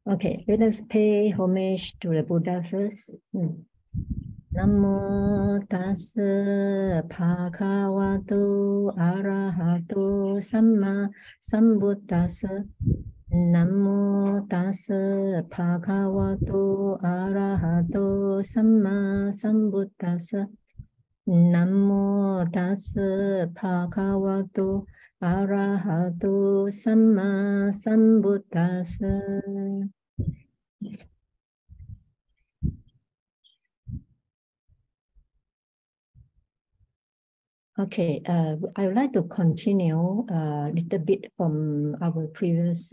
Okay, let us pay homage to the Buddha first. Namo tassa bhagavato arahato samma sambuddhassa. Namo tassa bhagavato arahato samma sambuddhassa. Namo tassa bhagavato arahato samma sambuddhassa. Okay, I would like to continue a little bit from our previous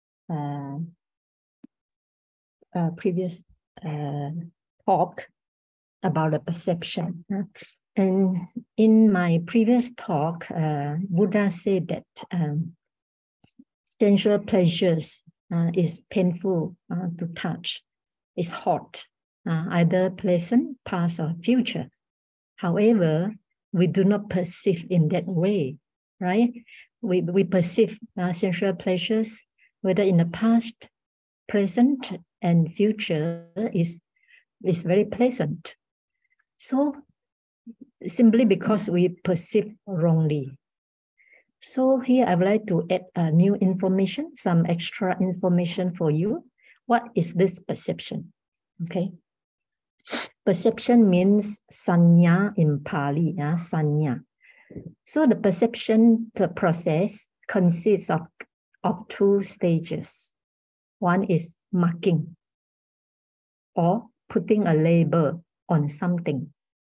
talk about the perception. And in my previous talk, Buddha said that sensual pleasures is painful to touch, is hot, either pleasant, past, or future. However, we do not perceive in that way, right? We perceive sensual pleasures, whether in the past, present, and future is very pleasant. So simply because we perceive wrongly. So here I would like to add new information, some extra information for you. What is this perception? Okay. Perception means sanya in Pali, sanya. So the perception process consists of two stages. One is marking or putting a label on something.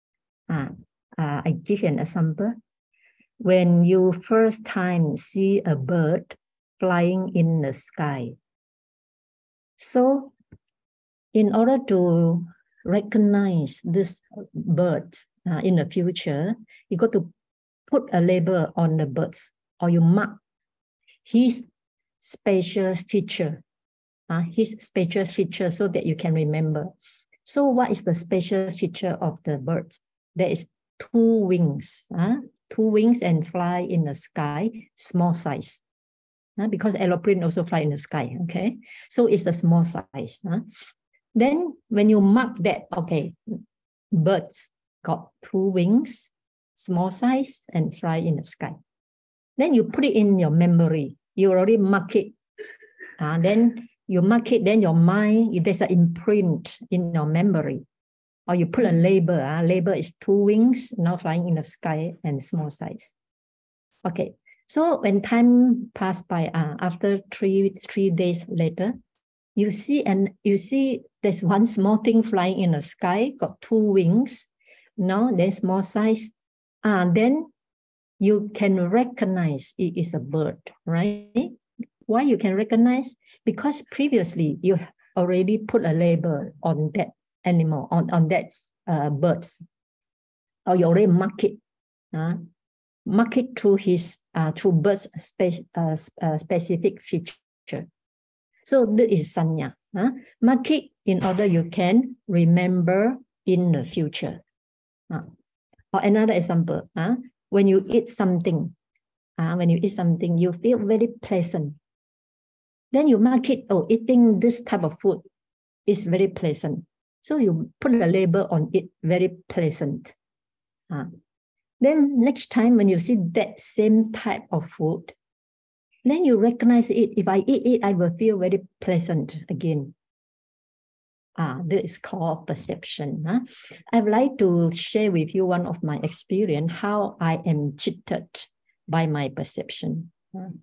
I give you an example. When you first time see a bird flying in the sky. So in order to recognize this bird in the future, you got to put a label on the birds, or you mark his spatial feature, so that you can remember. So what is the spatial feature of the bird? There is two wings and fly in the sky, small size. Because aeroplane also fly in the sky, okay? So it's the small size. Then when you mark that, okay, birds got two wings, small size, and fly in the sky. Then you put it in your memory. You already mark it. Then you mark it, then your mind, there's an imprint in your memory. Or you put a label. Label is two wings, now flying in the sky and small size. Okay, so when time passed by, after three days later, you see there's one small thing flying in the sky, got two wings, then small size. Then you can recognize it is a bird, right? Why you can recognize? Because previously you already put a label on that animal, on that birds, or you already mark it through his through bird's specific feature. So this is sanya. Mark it in order you can remember in the future. Or another example, when you eat something, you feel very pleasant. Then you mark it, eating this type of food is very pleasant. So you put a label on it, very pleasant. Then next time when you see that same type of food, then you recognize it. If I eat it, I will feel very pleasant again. This is called perception. I would like to share with you one of my experience, how I am cheated by my perception.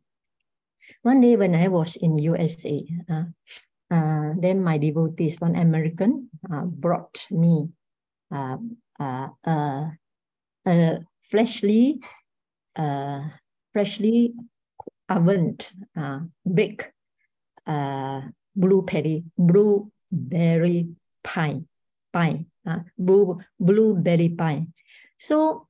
One day when I was in USA, then my devotees, one American, brought me a freshly ovened, baked blueberry pie. Blueberry pie. So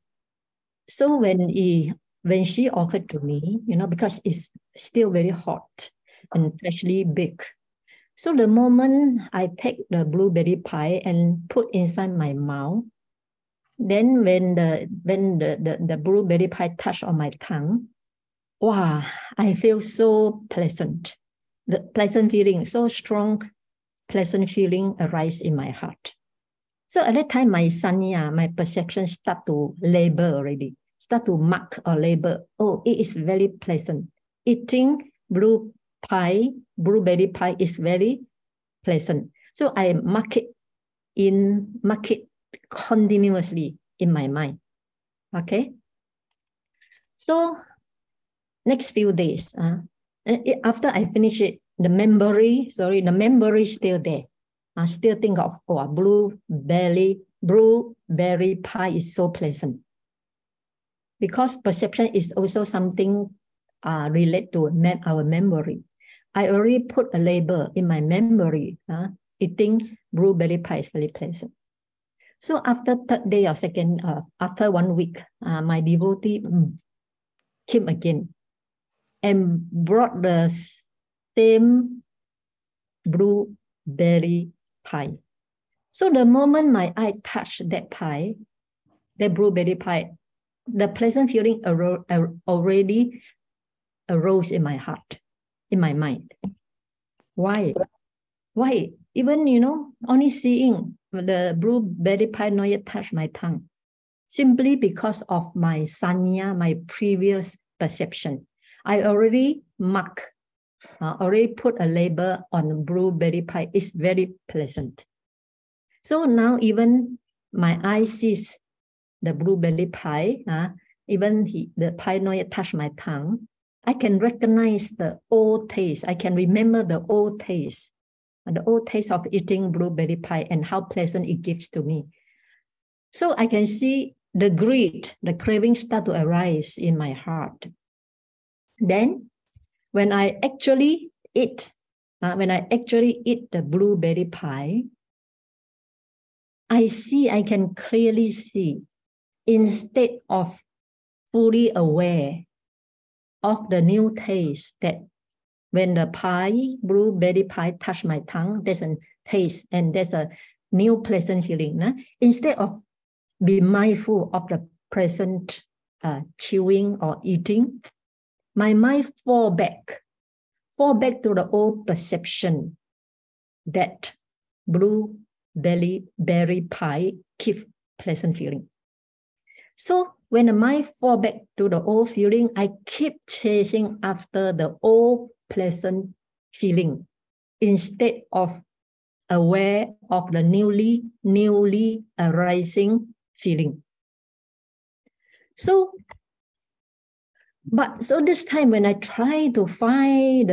when she offered to me, because it's still very hot and freshly baked. So the moment I take the blueberry pie and put inside my mouth, then when the blueberry pie touched on my tongue, wow, I feel so pleasant. the pleasant feeling, so strong pleasant feeling arise in my heart. So at that time, my sanya, my perception start to label already, start to mark or label. Oh, it is very pleasant. Eating blueberry pie is very pleasant. So I mark it continuously in my mind. Okay. So next few days, after I finish it, the memory is still there. I still think of, blueberry pie is so pleasant. Because perception is also something related to our memory. I already put a label in my memory, eating blueberry pie is very pleasant. So after third day or second, after 1 week, my devotee came again and brought the same blueberry pie. So the moment my eye touched that pie, the blueberry pie, the pleasant feeling already arose in my heart, in my mind. Why? Even, only seeing the blueberry pie not yet touch my tongue, simply because of my sanya, my previous perception. I already put a label on blueberry pie. It's very pleasant. So now even my eye sees the blueberry pie, even the pie not yet touch my tongue, I can recognize the old taste. I can remember the old taste of eating blueberry pie and how pleasant it gives to me. So I can see the greed, the craving start to arise in my heart. Then when I actually eat the blueberry pie, I can clearly see, instead of fully aware of the new taste, that when the blueberry pie touch my tongue, there's a taste and there's a new pleasant feeling. Instead of be mindful of the present chewing or eating, my mind fall back to the old perception that blueberry pie gives pleasant feeling. So when the mind fall back to the old feeling, I keep chasing after the old pleasant feeling instead of aware of the newly arising feeling. So this time when I try to find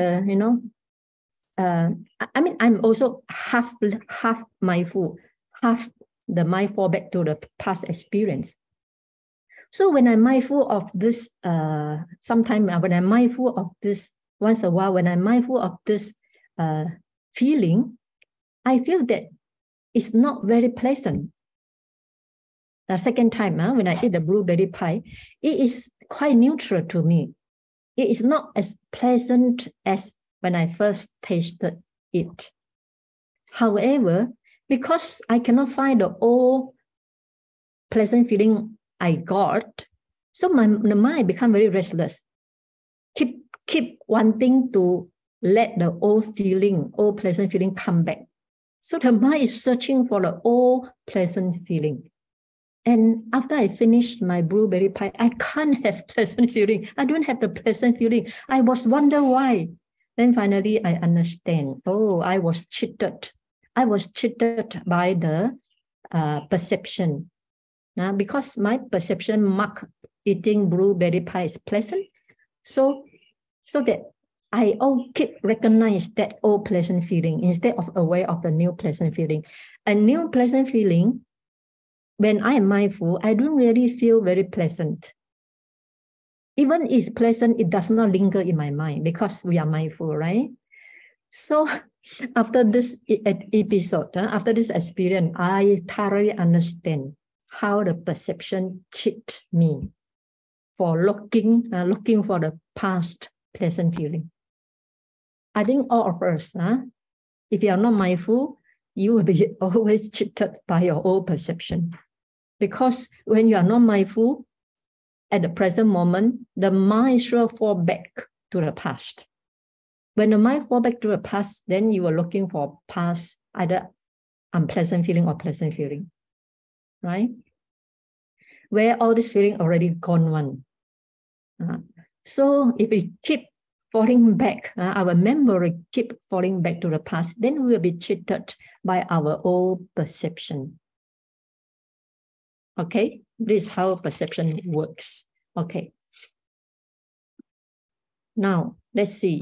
I'm also half mindful, half the mind fall back to the past experience. So when I'm mindful of this, sometimes when I'm mindful of this, once a while, when I'm mindful of this feeling, I feel that it's not very pleasant. The second time, when I eat the blueberry pie, it is quite neutral to me. It is not as pleasant as when I first tasted it. However, because I cannot find the old pleasant feeling I got, so the mind become very restless. Keep wanting to let the old pleasant feeling come back. So the mind is searching for the old pleasant feeling. And after I finished my blueberry pie, I can't have pleasant feeling. I don't have the pleasant feeling. I was wonder why. Then finally I understand. Oh, I was cheated. I was cheated by the perception. Now, because my perception marked eating blueberry pie is pleasant, so that I keep recognize that old pleasant feeling instead of aware of the new pleasant feeling. A new pleasant feeling, when I am mindful, I don't really feel very pleasant. Even it's pleasant, it does not linger in my mind because we are mindful, right? So after this episode, after this experience, I thoroughly understand how the perception cheat me for looking for the past pleasant feeling. I think all of us, if you are not mindful, you will be always cheated by your old perception. Because when you are not mindful, at the present moment, the mind will fall back to the past. When the mind fall back to the past, then you are looking for past, either unpleasant feeling or pleasant feeling, right? Where all this feeling already gone one. So if we keep falling back, our memory keep falling back to the past, then we will be cheated by our old perception. Okay, this is how perception works. Okay. Now, let's see.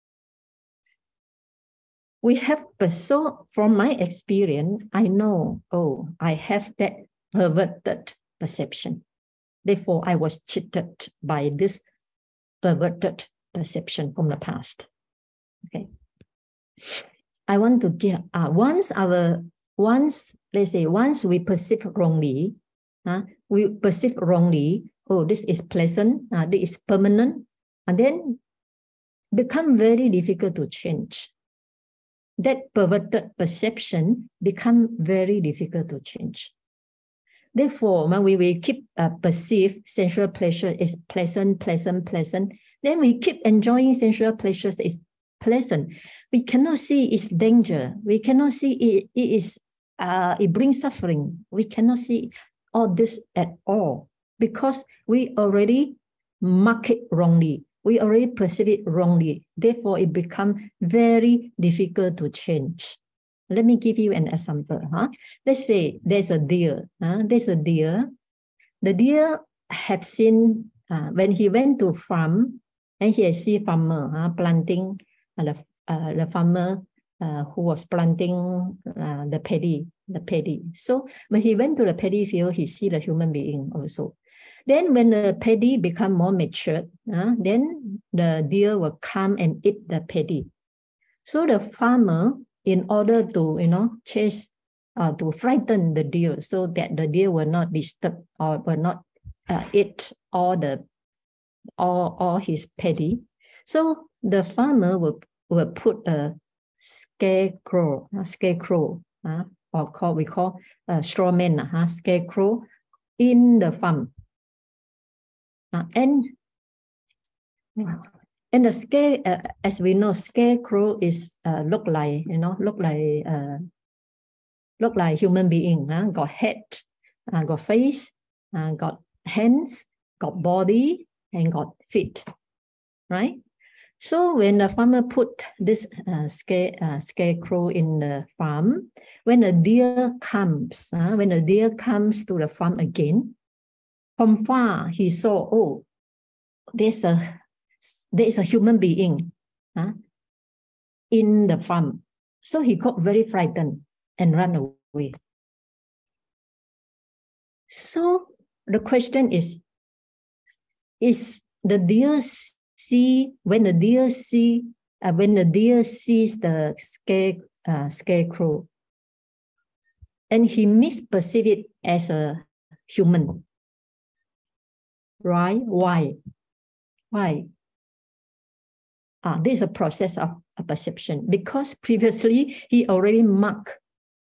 We have, so from my experience, I know, oh, I have that perverted perception. Therefore, I was cheated by this perverted perception from the past. Okay. I want to get, once we perceive wrongly, oh, this is pleasant, this is permanent, and then become very difficult to change. That perverted perception become very difficult to change. Therefore, when we keep perceive sensual pleasure is pleasant, then we keep enjoying sensual pleasures is pleasant. We cannot see its danger. We cannot see it brings suffering. We cannot see all this at all because we already mark it wrongly. We already perceive it wrongly. Therefore, it becomes very difficult to change. Let me give you an example. Let's say there's a deer. The deer have seen, when he went to farm, and he has seen farmer planting, the farmer who was planting the paddy. So when he went to the paddy field, he see the human being also. Then when the paddy become more mature, then the deer will come and eat the paddy. So the farmer, in order to chase, to frighten the deer, so that the deer will not disturb or will not eat all his paddy. So the farmer will put a scarecrow, or we call straw man, scarecrow in the farm. And the as we know, scarecrow is look like human being. Got head, got face, got hands, got body, and got feet, right? So when the farmer put this scarecrow in the farm, when the deer comes, to the farm again, from far he saw, oh, there is a human being in the farm. So he got very frightened and ran away. So the question is the deer see, when the deer sees the scarecrow, and he misperceives it as a human, right? Why? This is a process of a perception, because previously he already marked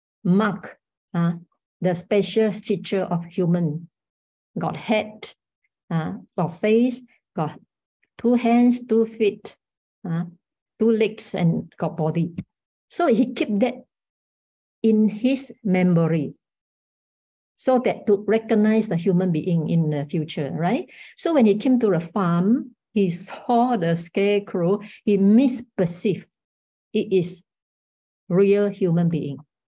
the special feature of human. Got head, got face, got 2 hands, 2 feet, 2 legs, and got body. So he kept that in his memory, so that to recognize the human being in the future, right? So when he came to the farm, he saw the scarecrow, he misperceived it is real human being.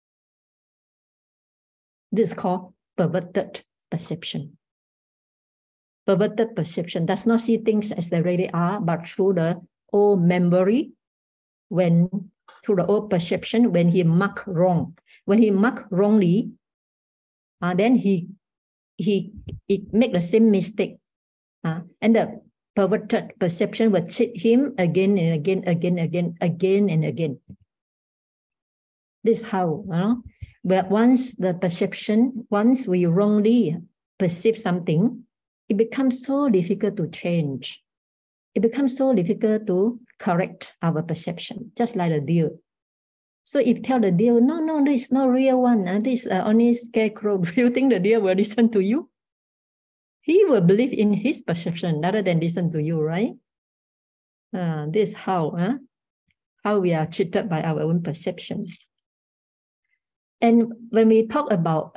This is called perverted perception. Perverted perception does not see things as they really are, but through the old memory, through the old perception, when he marked wrong. When he marked wrongly, then he make the same mistake. And the perverted perception will cheat him again and again. This is how, but once we wrongly perceive something, it becomes so difficult to change. It becomes so difficult to correct our perception, just like the deer. So if tell the deer, no, this is not real one, this is only scarecrow, do you think the deer will listen to you? He will believe in his perception rather than listen to you, right? This is how how we are treated by our own perception. And when we talk about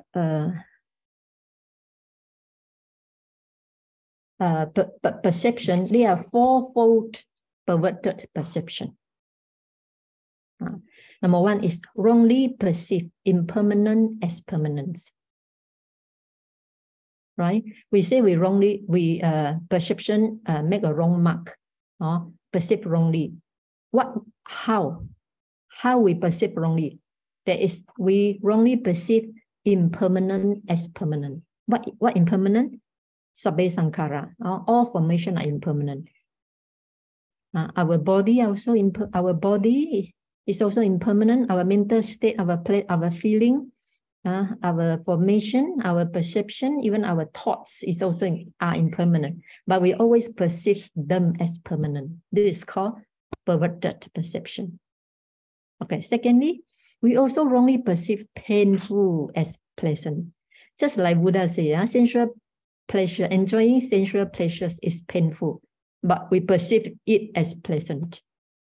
perception, there are fourfold perverted perception. Number one is wrongly perceive impermanent as permanence. Right? We say perception make a wrong mark, or perceive wrongly. How we perceive wrongly? That is, we wrongly perceive impermanent as permanent. What impermanent? Sabbe sankhara. All formation are impermanent. Our body is also impermanent. Our mental state, our feeling, our formation, our perception, even our thoughts are impermanent. But we always perceive them as permanent. This is called perverted perception. Okay. Secondly, we also wrongly perceive painful as pleasant. Just like Buddha said, sensual pleasure, enjoying sensual pleasures is painful, but we perceive it as pleasant.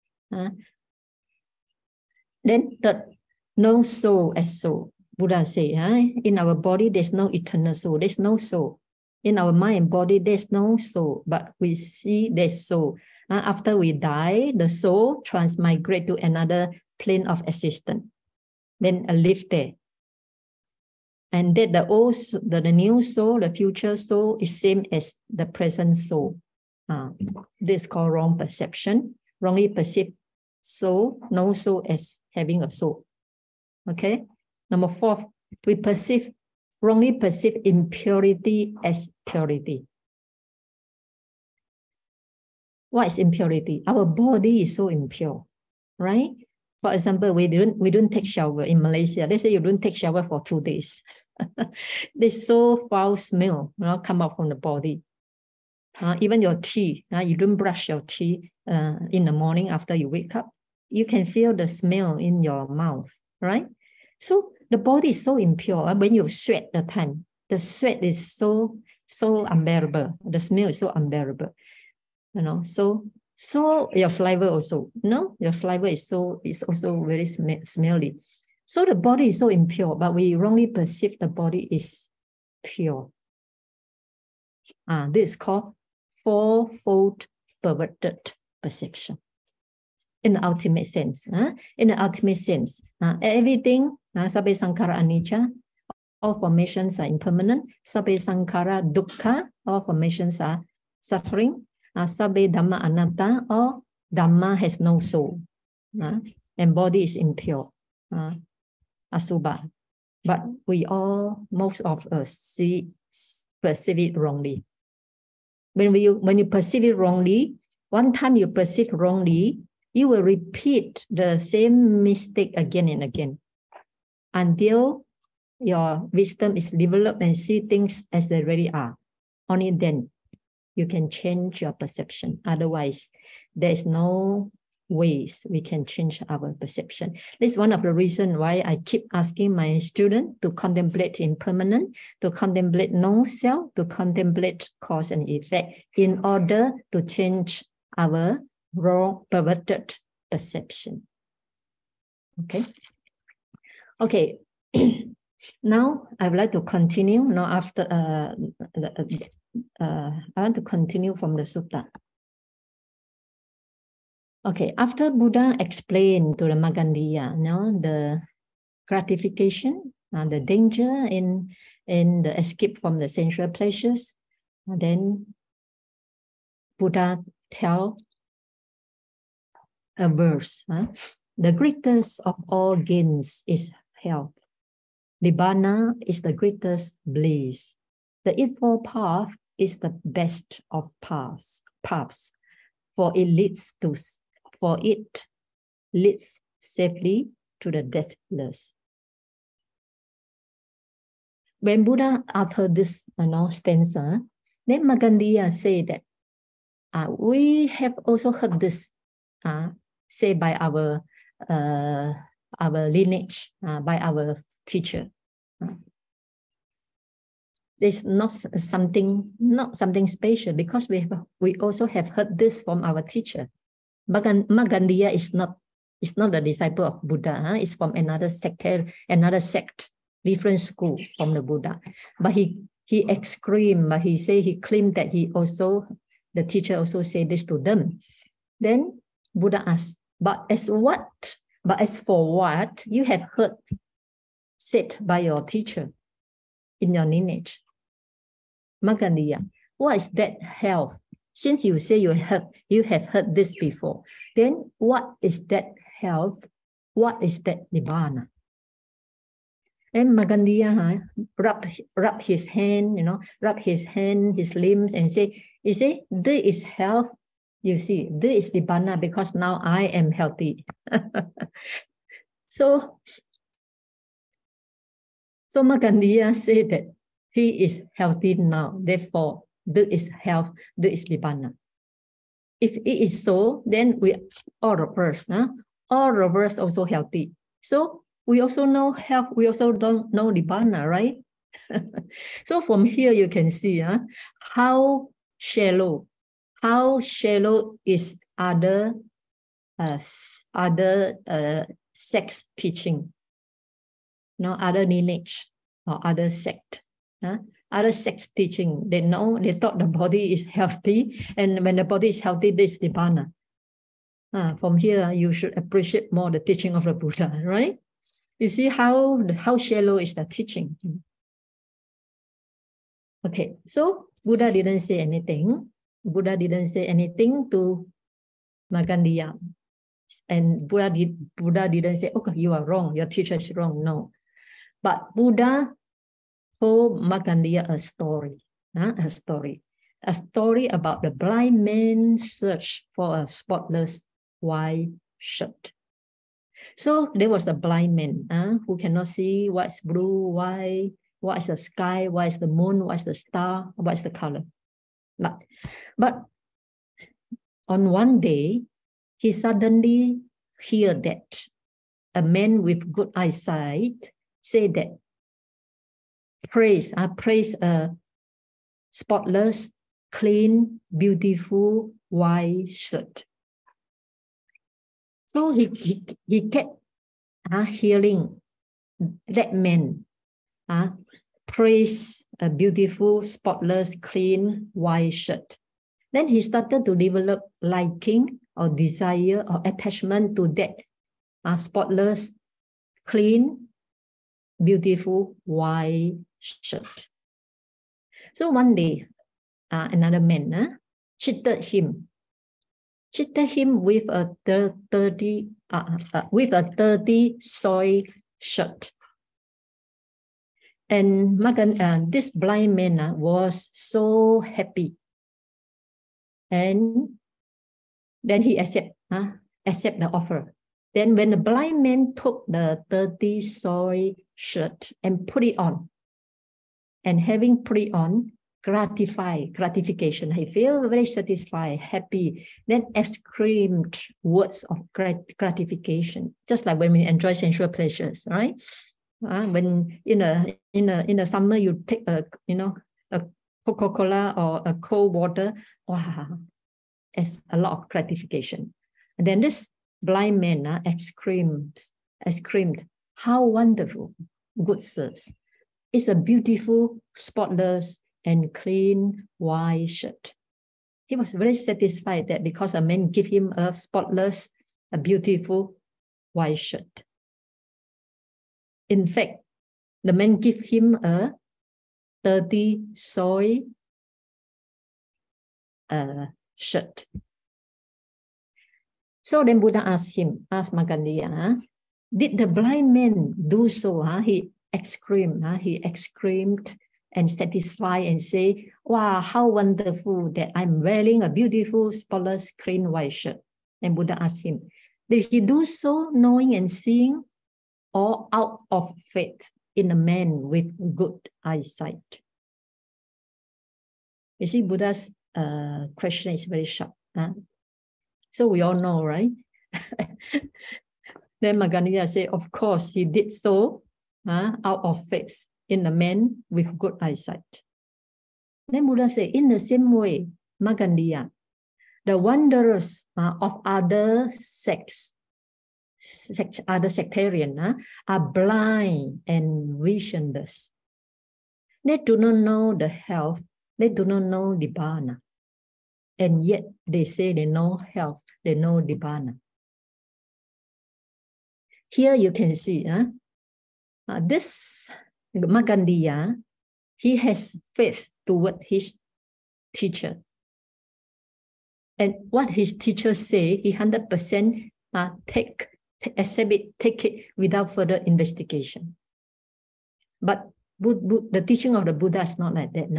Then third, no soul as soul. Buddha say, in our body there's no eternal soul, there's no soul. In our mind and body there's no soul, but we see there's soul. After we die, the soul transmigrate to another plane of existence, then live there. And that the new soul, the future soul is same as the present soul. This is called wrong perception. Wrongly perceive soul, no soul as having a soul. Okay. Number four, we wrongly perceive impurity as purity. What is impurity? Our body is so impure, right? For example, we don't take shower in Malaysia. Let's say you don't take shower for 2 days. There's so foul smell come out from the body. Even your teeth, you don't brush your teeth in the morning after you wake up. You can feel the smell in your mouth, right? So the body is so impure. When you sweat the time, the sweat is so unbearable. The smell is so unbearable. So your saliva also. Your saliva is also very smelly. So the body is so impure, but we wrongly perceive the body is pure. This is called fourfold perverted perception. In the ultimate sense, everything, sabbe sankhara anicca, all formations are impermanent. Sabbe sankhara dukkha, all formations are suffering. Sabbe dhamma anatta, all dhamma has no soul, and body is impure, asubha. But most of us perceive it wrongly. When you perceive it wrongly, one time you perceive wrongly, you will repeat the same mistake again and again until your wisdom is developed and see things as they really are. Only then you can change your perception. Otherwise, there's no ways we can change our perception. This is one of the reasons why I keep asking my students to contemplate impermanent, to contemplate non-self, to contemplate cause and effect in order to change our wrong, perverted perception. Okay. Now I would like to continue. Now after I want to continue from the sutta. Okay, after Buddha explained to the Magandiya, the gratification and the danger in the escape from the sensual pleasures, then Buddha tell a verse. The greatest of all gains is health. Nibbana is the greatest bliss. The Eightfold Path is the best of paths, for it leads safely to the deathless. When Buddha uttered this stanza, then Magandiya say that we have also heard this said by our lineage, by our teacher. There's not something special, because we also have heard this from our teacher. Magandiya is not It's not the disciple of Buddha. It's from another sect, different school from the Buddha. But he exclaimed, but he claimed that the teacher also said this to them. Then Buddha asked, but as for what you have heard said by your teacher in your lineage, Magandiya, what is that health? Since you say you have heard this before, then what is that health? What is that nibbana? And Magandiya rub his hand, his limbs, and say, you see, this is health. You see, this is nibbana because now I am healthy. So Magandiya said that he is healthy now. Therefore, this is health, this is nibbana. If it is so, then all of us also healthy. So we also know health, we also don't know nibbana, right? So from here you can see how shallow is other sex teaching, other lineage or other sect. Other sex teaching, they thought the body is healthy, and when the body is healthy, this is nibbana. From here, you should appreciate more the teaching of the Buddha, right? You see how shallow is the teaching. Okay, so Buddha didn't say anything. Buddha didn't say anything to Magandiya. And Buddha didn't say, okay, you are wrong, your teacher is wrong. No. But Buddha told Magandiya a story about the blind man's search for a spotless white shirt. So there was a blind man who cannot see what's blue, white, what is the sky, what is the moon, what is the star, what is the color. But on one day, he suddenly heard that a man with good eyesight said that praise a spotless, clean, beautiful white shirt. So he kept hearing that man praise a beautiful, spotless, clean white shirt. Then he started to develop liking or desire or attachment to that spotless, clean, beautiful white shirt. So one day, another man cheated him with a dirty soiled shirt. And this blind man was so happy, and then he accept the offer. Then when the blind man took the dirty soiled shirt and put it on, and having put it on, gratification, he feel very satisfied, happy, then exclaimed words of gratification, just like when we enjoy sensual pleasures, right? When in the summer you take a Coca-Cola or a cold water, wow, it's a lot of gratification. And then this blind man exclaimed, how wonderful, good sirs. It's a beautiful, spotless, and clean white shirt. He was very satisfied that because a man gave him a spotless, a beautiful white shirt. In fact, the man gave him a dirty, soiled shirt. So then Buddha asked Magandiya, did the blind man do so? He exclaimed and satisfied and say, wow, how wonderful that I'm wearing a beautiful, spotless, clean white shirt. And Buddha asked him, did he do so knowing and seeing, or out of faith in a man with good eyesight? You see, Buddha's question is very sharp. So we all know, right? Then Magandiya said, of course, he did so out of faith in a man with good eyesight. Then Buddha said, in the same way, Magandiya, the wanderers of other sects other sectarian are blind and visionless. They do not know the health. They do not know Nibbana. And yet they say they know health, they know Nibbana. Here you can see this Markandeya, he has faith toward his teacher. And what his teacher say, he 100% accept it, take it without further investigation. But the teaching of the Buddha is not like that.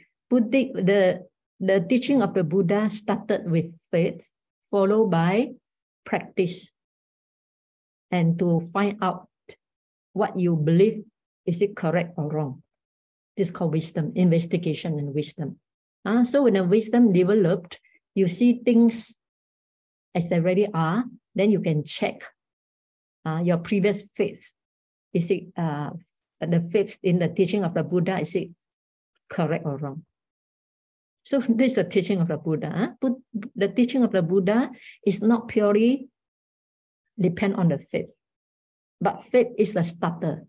The teaching of the Buddha started with faith, followed by practice, and to find out what you believe, is it correct or wrong. This is called wisdom, investigation and wisdom. So when the wisdom developed, you see things as they really are, then you can check your previous faith. Is it the faith in the teaching of the Buddha, is it correct or wrong? So this is the teaching of the Buddha. The teaching of the Buddha is not purely depend on the faith, but faith is the starter.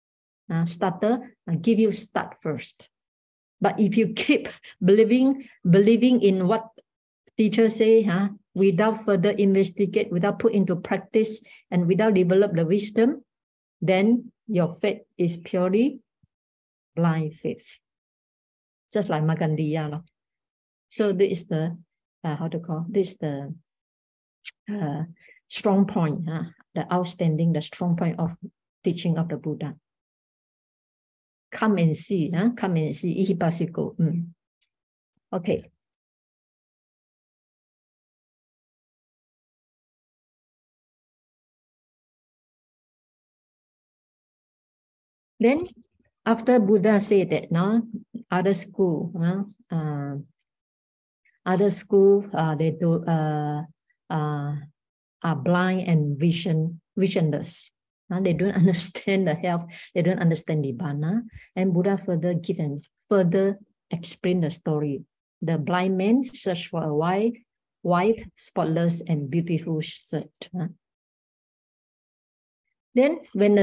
Give you start first. But if you keep believing in what teachers say, without further investigate, without put into practice, and without develop the wisdom, then your faith is purely blind faith. Just like Markandeya. So this is the this is the strong point, the strong point of teaching of the Buddha. Come and see, Ihipasiko. Okay. Then after Buddha said that, other school, they do are blind and visionless. They don't understand the health. They don't understand Nibbana. And Buddha further explain the story. The blind man searched for a white, spotless, and beautiful shirt. Then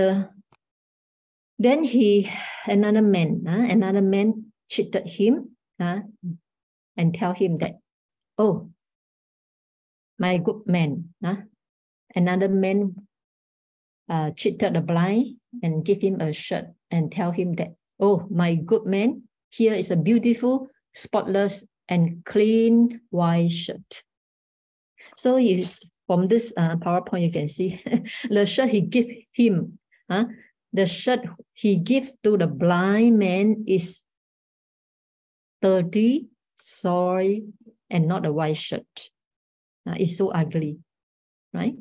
another man cheated him and tell him that, oh, my good man. Another man cheated the blind and give him a shirt and tell him that, oh, my good man, here is a beautiful, spotless, and clean white shirt. So from this PowerPoint, you can see the shirt he give him, the shirt he give to the blind man is dirty, soiled, and not a white shirt. It's so ugly, right?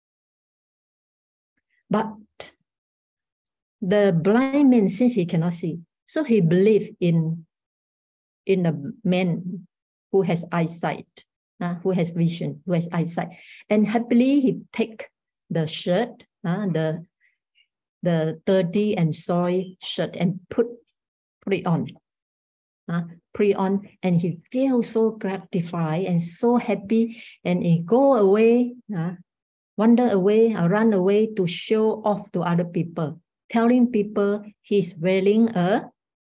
But the blind man, since he cannot see, so he believed in the man who has eyesight, who has vision, who has eyesight, and happily he take the shirt, the dirty and soiled shirt, and put it on. And he feels so gratified and so happy, and he go away, wander away, or run away to show off to other people, telling people he's wearing a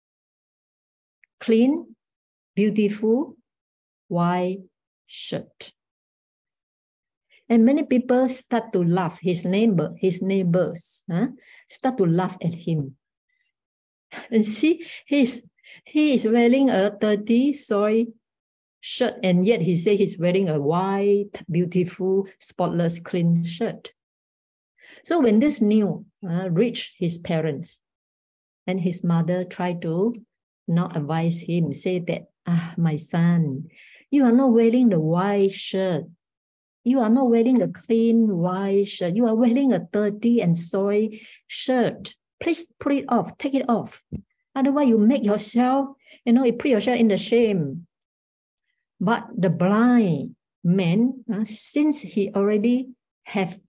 clean, beautiful white shirt. And many people start to laugh. His neighbors start to laugh at him. And see, he is wearing a dirty, soiled shirt, and yet he says he's wearing a white, beautiful, spotless, clean shirt. So when this news reached his parents, and his mother tried to not advise him, say that, my son, you are not wearing the white shirt. You are not wearing the clean white shirt. You are wearing a dirty and soiled shirt. Please put it off, take it off. Otherwise, you make yourself, you put yourself in the shame. But the blind man, since he already have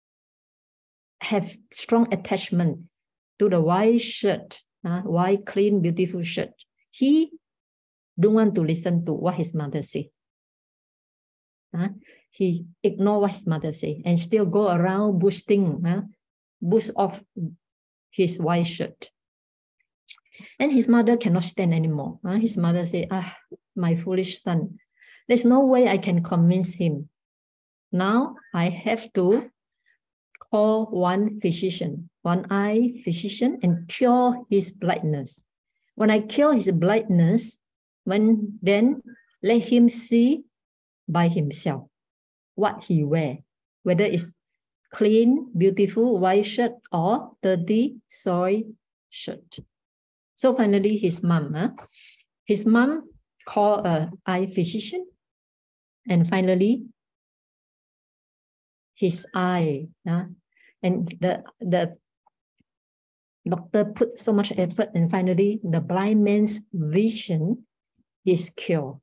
strong attachment to the white shirt, white, clean, beautiful shirt, he don't want to listen to what his mother say. he ignored what his mother said and still go around boosting, boost off his white shirt. And his mother cannot stand anymore. His mother said, my foolish son, there's no way I can convince him. Now I have to call one physician, one-eye physician, and cure his blindness. When I cure his blindness, then let him see by himself what he wear, whether it's clean, beautiful white shirt or dirty, soiled shirt. So finally, his mom called an eye physician, and finally, his eye, and the doctor put so much effort, and finally, the blind man's vision is cured.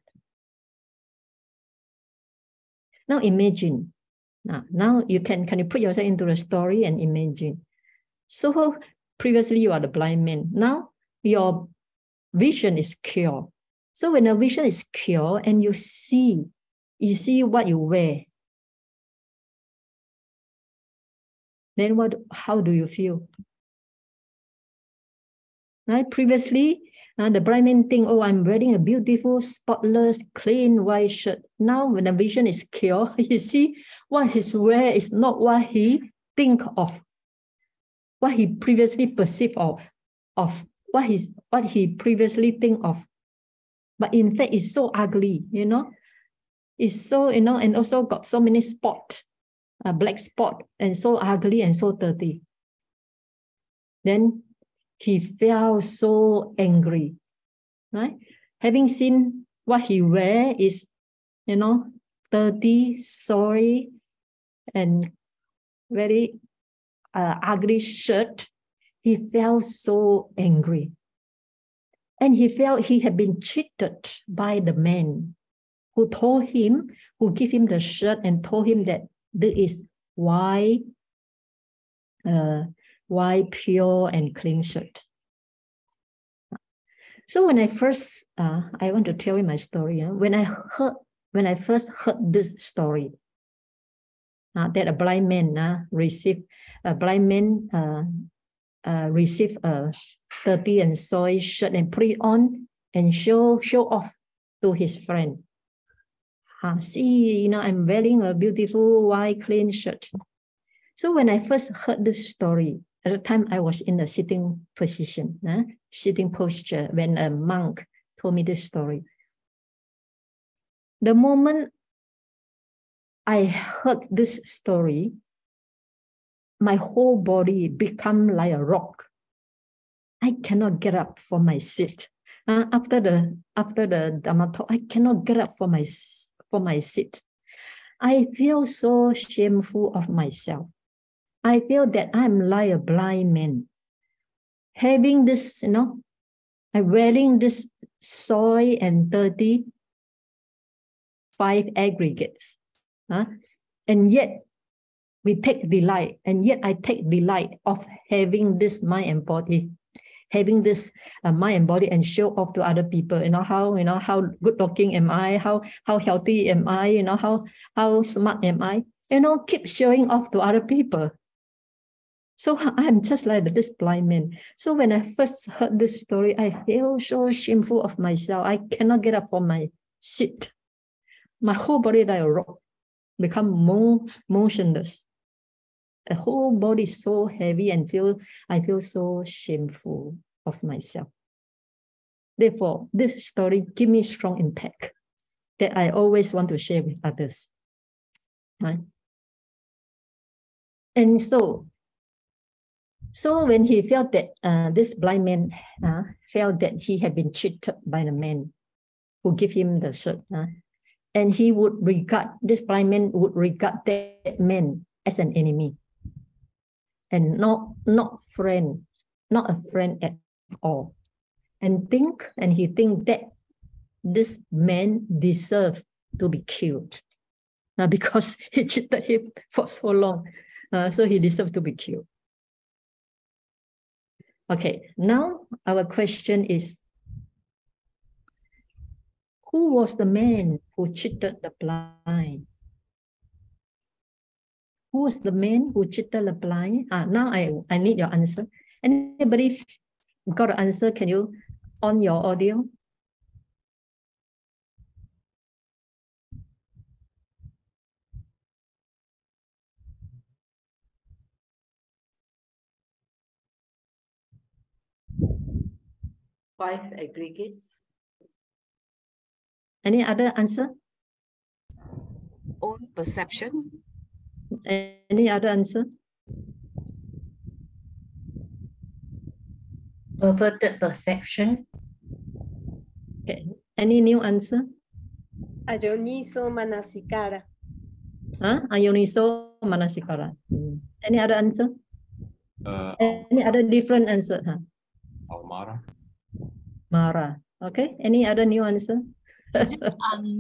Now imagine. Now you can you put yourself into the story and imagine. So previously you are the blind man. Now your vision is cured. So when the vision is cured and you see what you wear, then how do you feel? Right? Previously, the blind man think, oh, I'm wearing a beautiful, spotless, clean white shirt. Now, when the vision is cured, you see what he wear is not what he think of, what he previously perceived of what he previously think of. But in fact, it's so ugly, It's so, and also got so many spots, black spot, and so ugly and so dirty. Then he felt so angry, right? Having seen what he wear is, dirty, sorry, and very ugly shirt. He felt so angry. And he felt he had been cheated by the man who gave him the shirt and told him that this is why pure and clean shirt. So when I first, I want to tell you my story. When I first heard this story, that a blind man received a dirty and soiled shirt and put it on and show off to his friend. See, I'm wearing a beautiful white clean shirt. So when I first heard this story, at the time I was in a sitting position, sitting posture, when a monk told me this story. The moment I heard this story, my whole body became like a rock. I cannot get up from my seat. After the Dhamma talk, I cannot get up from my seat. I feel so shameful of myself. I feel that I'm like a blind man. Having this, I'm wearing this soil and dirty 5 aggregates. And yet we take delight, and yet I take delight of having this mind and body, having this mind and body and show off to other people. How good looking am I? How healthy am I? How smart am I? Keep showing off to other people. So I'm just like this blind man. So when I first heard this story, I feel so shameful of myself. I cannot get up from my seat. My whole body like a rock, become motionless. The whole body is so heavy and I feel so shameful of myself. Therefore, this story gives me strong impact that I always want to share with others. Right? And so when he felt that this blind man felt that he had been cheated by the man who gave him the shirt, and this blind man would regard that man as an enemy and not a friend at all. And he think that this man deserved to be killed because he cheated him for so long. So he deserved to be killed. Okay, now our question is, who was the man who cheated the blind? Who was the man who cheated the blind? Now I need your answer. Anybody got an answer? Can you on your audio? Five aggregates. Any other answer? Own perception. Any other answer? Perverted perception. Okay. Any new answer? Ayoniso manasikara. Ayoniso manasikara. Any other answer? Any other different answer? Mara. Mara. Okay. Any other new answer? Is it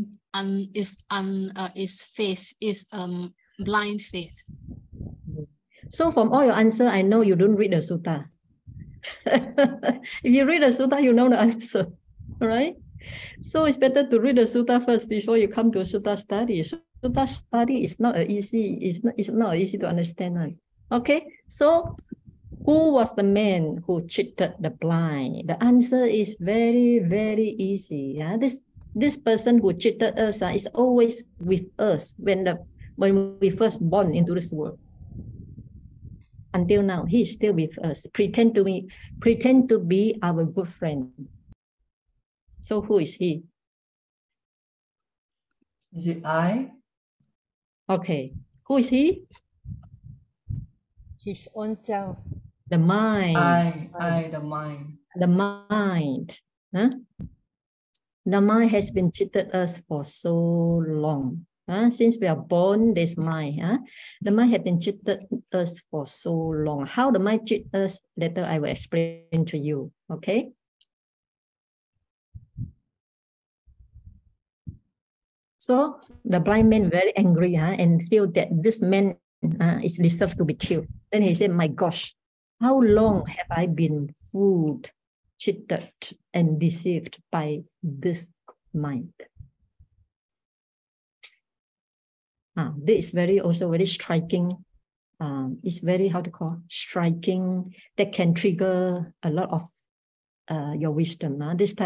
is faith, is blind faith. So from all your answer, I know you don't read the sutta. If you read the sutta, you know the answer. All right? So it's better to read the sutta first before you come to sutta study. Sutta study is not easy, it's not easy to understand. Right? Okay, so who was the man who cheated the blind? The answer is very, very easy. Yeah? This person who cheated us is always with us when we first born into this world. Until now, he is still with us. Pretend to be our good friend. So who is he? Is it I? Okay. Who is he? His own self. The mind. The mind. The mind. Huh? The mind has been cheated us for so long. Since we are born, this mind. The mind has been cheated us for so long. How the mind cheat us? Later I will explain to you. Okay. So the blind man very angry and feel that this man is deserved to be killed. Then he said, my gosh, how long have I been fooled, cheated, and deceived by this mind? This is also very striking. It's very, striking, that can trigger a lot of your wisdom.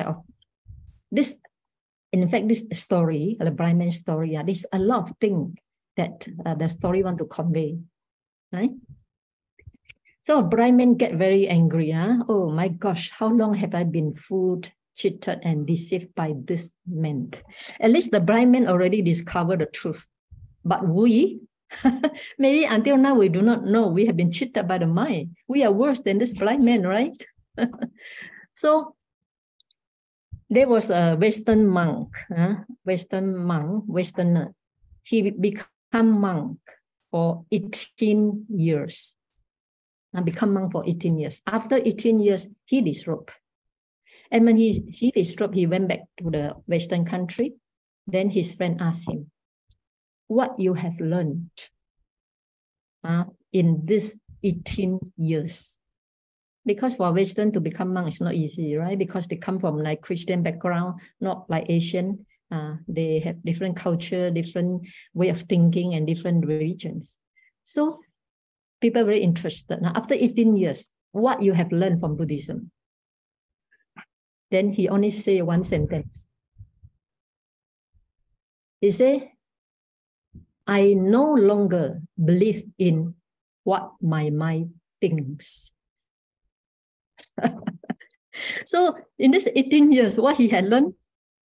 In fact, this story, the blind man story, there's a lot of things that the story want to convey, right? So a blind man get very angry. Oh my gosh, how long have I been fooled, cheated, and deceived by this man? At least the blind man already discovered the truth. But we, maybe until now, we do not know we have been cheated by the mind. We are worse than this blind man, right? So there was a Western monk, Westerner. He became monk for 18 years. Become monk for 18 years. After 18 years, he disrobed. And when he disrobed, he went back to the Western country. Then his friend asked him, what you have learned in this 18 years? Because for Western to become monk is not easy, right? Because they come from like Christian background, not like Asian. They have different culture, different way of thinking, and different religions. So people are very interested. Now, after 18 years, what you have learned from Buddhism? Then he only say one sentence. He say, I no longer believe in what my mind thinks. So in this 18 years, what he had learned,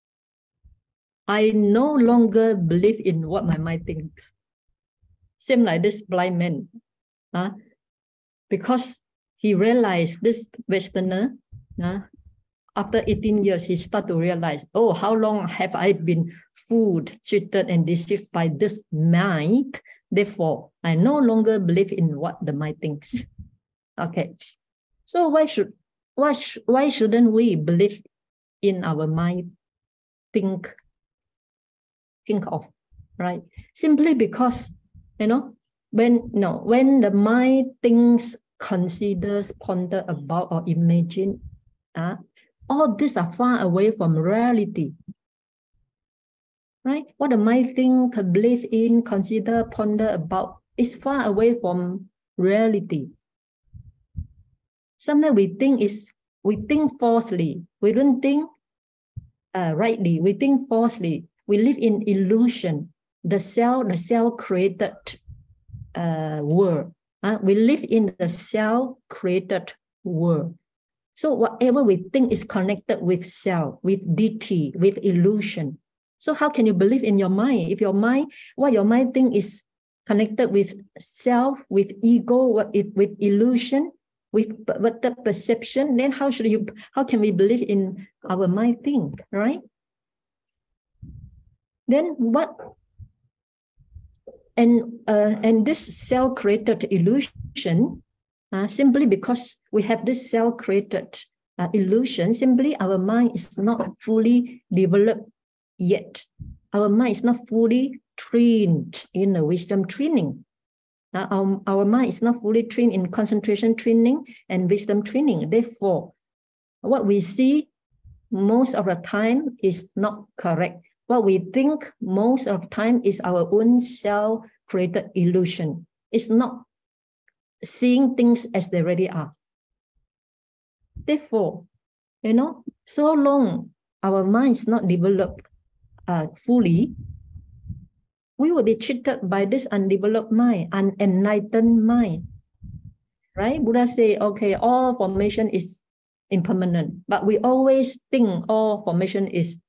I no longer believe in what my mind thinks. Same like this blind man. Because he realized, this Westerner, after 18 years, he started to realize, oh, how long have I been fooled, cheated, and deceived by this mind? Therefore, I no longer believe in what the mind thinks. Okay. So why shouldn't we believe in our mind think of, right? Simply because, when the mind thinks, considers, ponder about, or imagine, all these are far away from reality, right? What the mind think, believe in, consider, ponder about, is far away from reality. Sometimes we think falsely. We don't think rightly. We think falsely. We live in illusion. The self-created world. We live in the self-created world. So whatever we think is connected with self, with DT, with illusion. So how can you believe in your mind? If your mind, what your mind think is connected with self, with ego, with illusion, with the perception, then how can we believe in our mind think, right? Then what? And this self-created illusion, simply because we have this self-created illusion, simply our mind is not fully developed yet. Our mind is not fully trained in the wisdom training. Our mind is not fully trained in concentration training and wisdom training. Therefore, what we see most of the time is not correct. What we think most of the time is our own self-created illusion. It's not seeing things as they really are. Therefore, so long our mind is not developed fully, we will be cheated by this undeveloped mind, unenlightened mind. Right? Buddha say, okay, all formation is impermanent, but we always think all formation is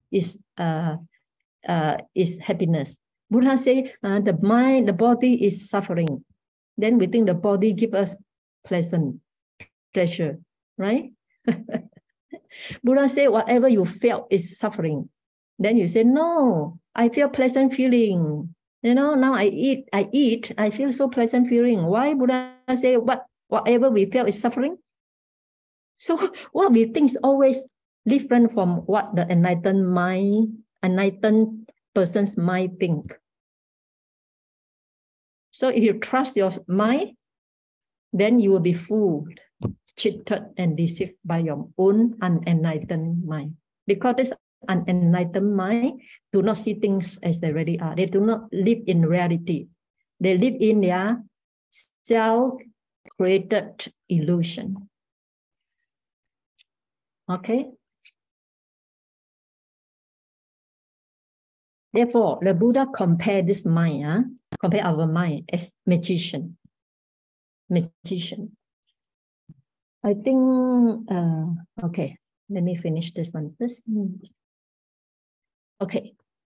happiness. Buddha say the mind, the body is suffering. Then we think the body gives us pleasure, right? Buddha say whatever you felt is suffering. Then you say, no, I feel pleasant feeling. Now I eat, I feel so pleasant feeling. Why Buddha say whatever we feel is suffering? So what we think is always different from what the enlightened person's mind think. So if you trust your mind, then you will be fooled, cheated, and deceived by your own unenlightened mind. Because this unenlightened mind do not see things as they really are. They do not live in reality. They live in their self-created illusion. Okay? Therefore, the Buddha compared this mind, compare our mind as magician. I think, okay, let me finish this one first. Okay.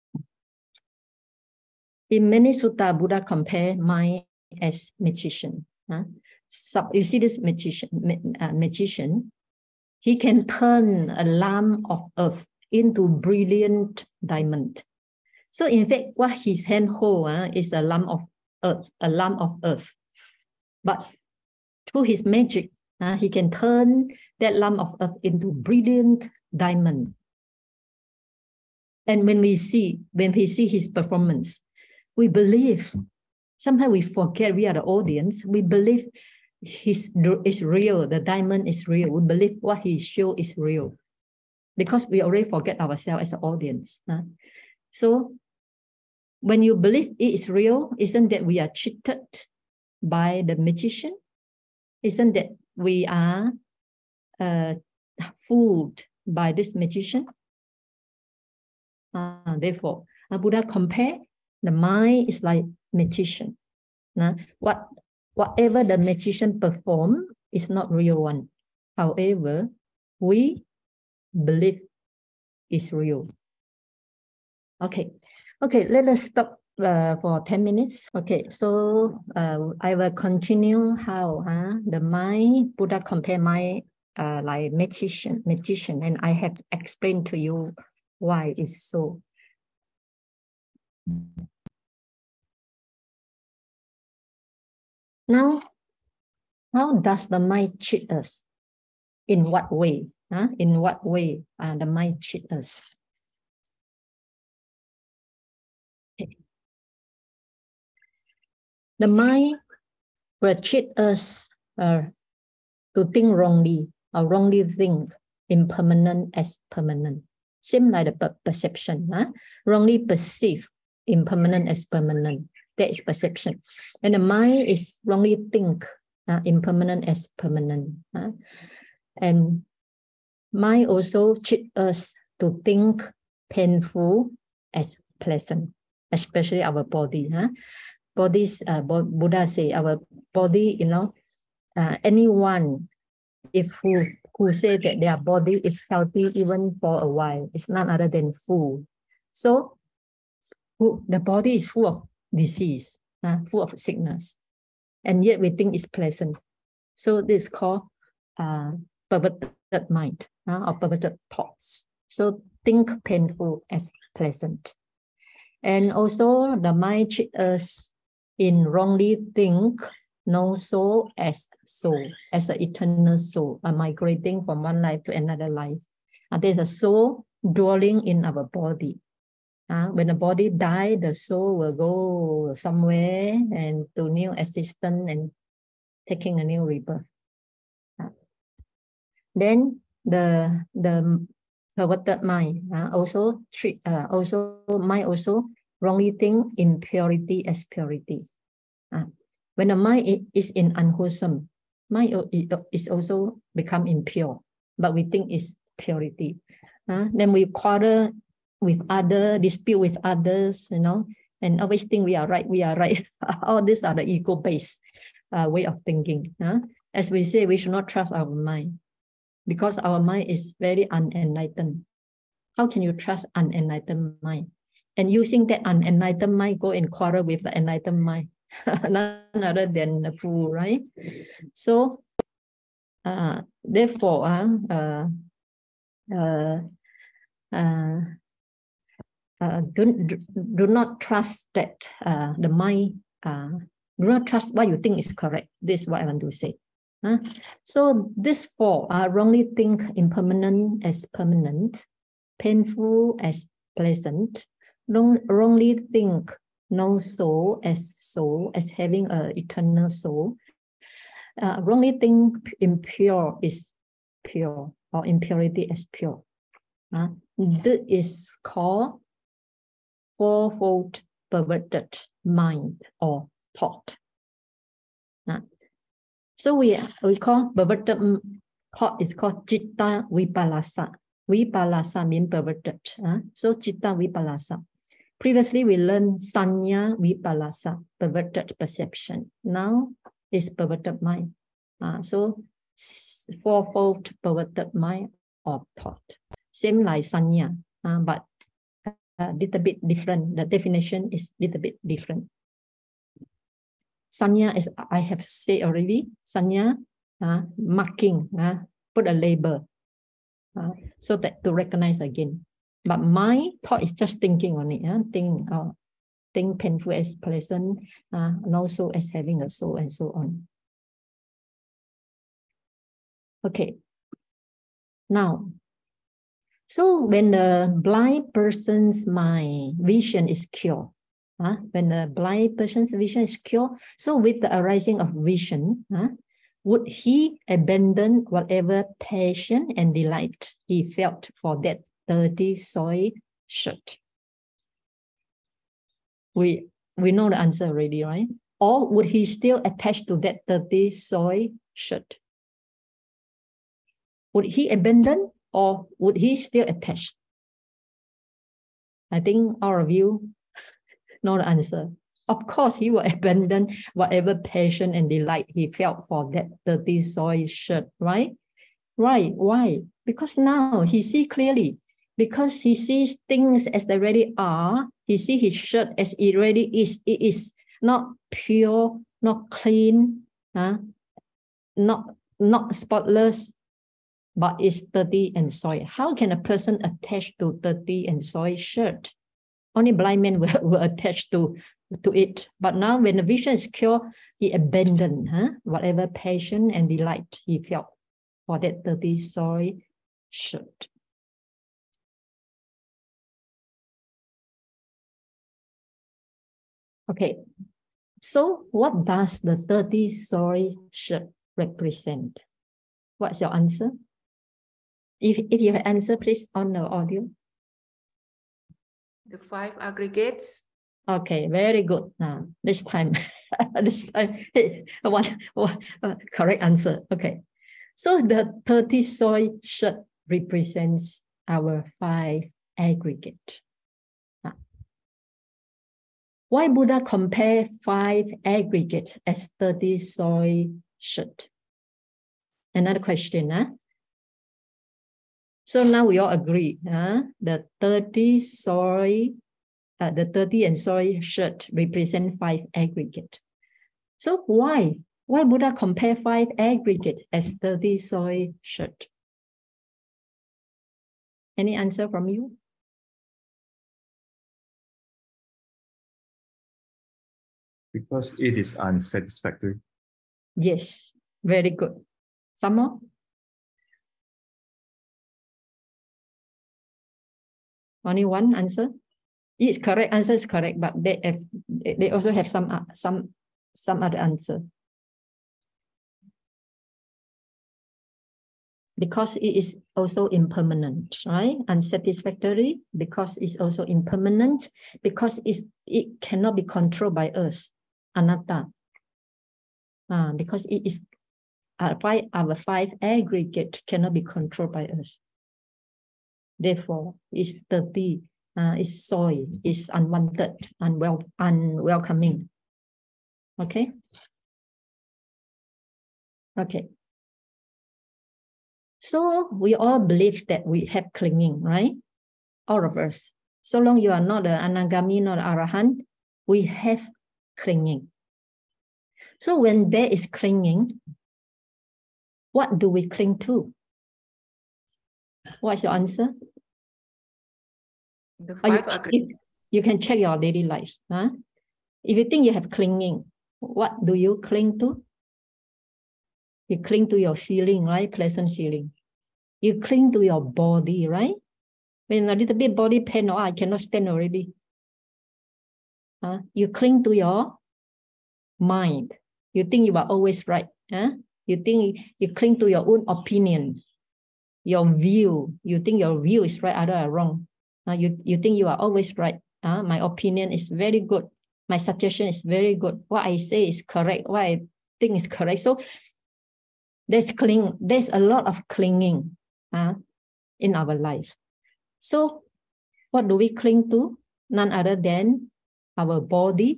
In many sutta, Buddha compare mind as magician. So you see this magician, he can turn a lump of earth into brilliant diamond. So in fact, what his hand hold is a lump of earth. But through his magic, he can turn that lump of earth into brilliant diamond. And when we see his performance, we believe. Sometimes we forget we are the audience. We believe is real. The diamond is real. We believe what he shows is real, because we already forget ourselves as an audience. So when you believe it is real, isn't that we are cheated by the magician? Isn't that we are fooled by this magician? Therefore, Buddha compare the mind is like magician. Whatever the magician perform is not real one. However, we believe is real. Okay, let us stop for 10 minutes. Okay, so I will continue how the mind, Buddha compare mind like magician, and I have explained to you why it's so. Now, how does the mind cheat us? In what way? In what way the mind cheat us? Okay. The mind will cheat us to think wrongly, or wrongly think impermanent as permanent. Same like the perception, wrongly perceive impermanent as permanent. That is perception. And the mind is wrongly think impermanent as permanent. And mind also cheat us to think painful as pleasant, especially our body. Bodies, Buddha say our body, anyone who say that their body is healthy even for a while, it's none other than fool. So the body is full of disease, full of sickness, and yet we think it's pleasant. So this is called perverted mind or perverted thoughts. So think painful as pleasant. And also the mind cheats us in wrongly think no soul as an eternal soul, migrating from one life to another life. There's a soul dwelling in our body. When the body dies, the soul will go somewhere and to new existence and taking a new rebirth. Then the perverted mind also wrongly think impurity as purity. When the mind is in unwholesome, mind is also become impure, but we think it's purity. Then we quarrel with others, dispute with others, and always think we are right. All these are the ego-based way of thinking. As we say, we should not trust our mind because our mind is very unenlightened. How can you trust unenlightened mind? And using that unenlightened mind, go and quarrel with the enlightened mind. None other than the fool, right? So, therefore, do not trust that the mind. Do not trust what you think is correct. This is what I want to say. So this four wrongly think impermanent as permanent, painful as pleasant, wrongly think no soul as having an eternal soul, wrongly think impure is pure or impurity as pure. This is called fourfold perverted mind or thought. So we call perverted thought is called citta vipallasa. Vipallasa means perverted. So citta vipallasa. Previously we learned sanya vipallasa, perverted perception. Now is perverted mind. So fourfold perverted mind or thought. Same like sanya, but a little bit different. The definition is a little bit different. Sanya is, I have said already, sanya, marking, put a label, so that to recognize again. But my thought is just thinking on it, think painful as pleasant, and also as having a soul and so on. Okay. Now, so when the blind person's mind vision is cured, when the blind person's vision is cured, so with the arising of vision, would he abandon whatever passion and delight he felt for that dirty soiled shirt? We know the answer already, right? Or would he still attach to that dirty soiled shirt? Would he abandon or would he still attach? I think all of you know the answer. Of course, he will abandon whatever passion and delight he felt for that dirty soiled shirt, right? Right. Why? Because now he sees clearly. Because he sees things as they really are. He sees his shirt as it really is. It is not pure, not clean, not spotless, but it's dirty and soiled. How can a person attach to dirty and soiled shirt? Only blind men will attach to it. But now when the vision is cured, he abandoned whatever passion and delight he felt for that dirty soiled shirt. Okay, so what does the dirty soiled shirt represent? What's your answer? If you have answer, please on the audio. The five aggregates Okay, very good. This time, correct answer. Okay. So the 30 soy shirt represents our 5 aggregate. Why Buddha compare 5 aggregates as 30 soy shirt? Another question. So now we all agree. The 30 and soy shirt represent 5 aggregate. So why Buddha compare 5 aggregate as 30 soy shirt? Any answer from you? Because it is unsatisfactory. Yes, very good. Some more? Only one answer? Each correct answer is correct, but they also have some other answer. Because it is also impermanent, right? Unsatisfactory because it's also impermanent, because it cannot be controlled by us, anatta. Because it is our 5 aggregate cannot be controlled by us. Therefore, it's 30. It's soy, it's unwanted, unwelcoming. Okay? Okay. So we all believe that we have clinging, right? All of us. So long you are not an anagami, not an arahant, we have clinging. So when there is clinging, what do we cling to? What's your answer? The Or 5 aggregates. you can check your daily life. If you think you have clinging, what do you cling to? You cling to your feeling, right? Pleasant feeling. You cling to your body, right? When a little bit body pain, I cannot stand already. You cling to your mind. You think you are always right. You think you cling to your own opinion, your view. You think your view is right, other are wrong. You think you are always right. My opinion is very good. My suggestion is very good. What I say is correct. What I think is correct. So there's a lot of clinging in our life. So what do we cling to? None other than our body.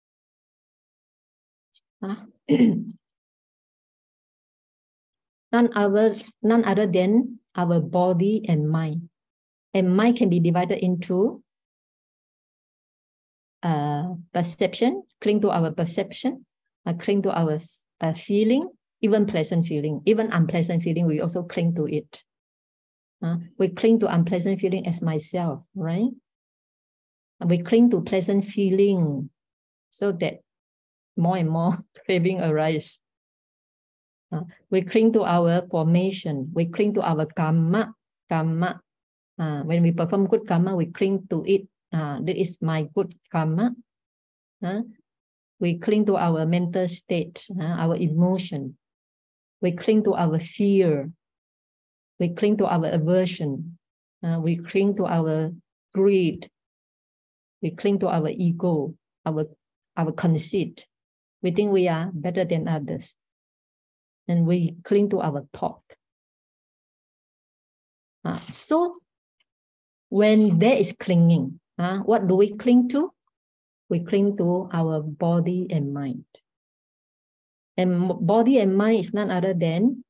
None other than our body and mind. And mind can be divided into perception, cling to our perception, cling to our feeling, even pleasant feeling, even unpleasant feeling, we also cling to it. We cling to unpleasant feeling as myself, right? And we cling to pleasant feeling so that more and more craving arise. We cling to our formation. We cling to our karma. When we perform good karma, we cling to it. This is my good karma. We cling to our mental state, our emotion. We cling to our fear. We cling to our aversion. We cling to our greed. We cling to our ego, our conceit. We think we are better than others. And we cling to our thought. So when there is clinging, what do we cling to? We cling to our body and mind. And body and mind is none other than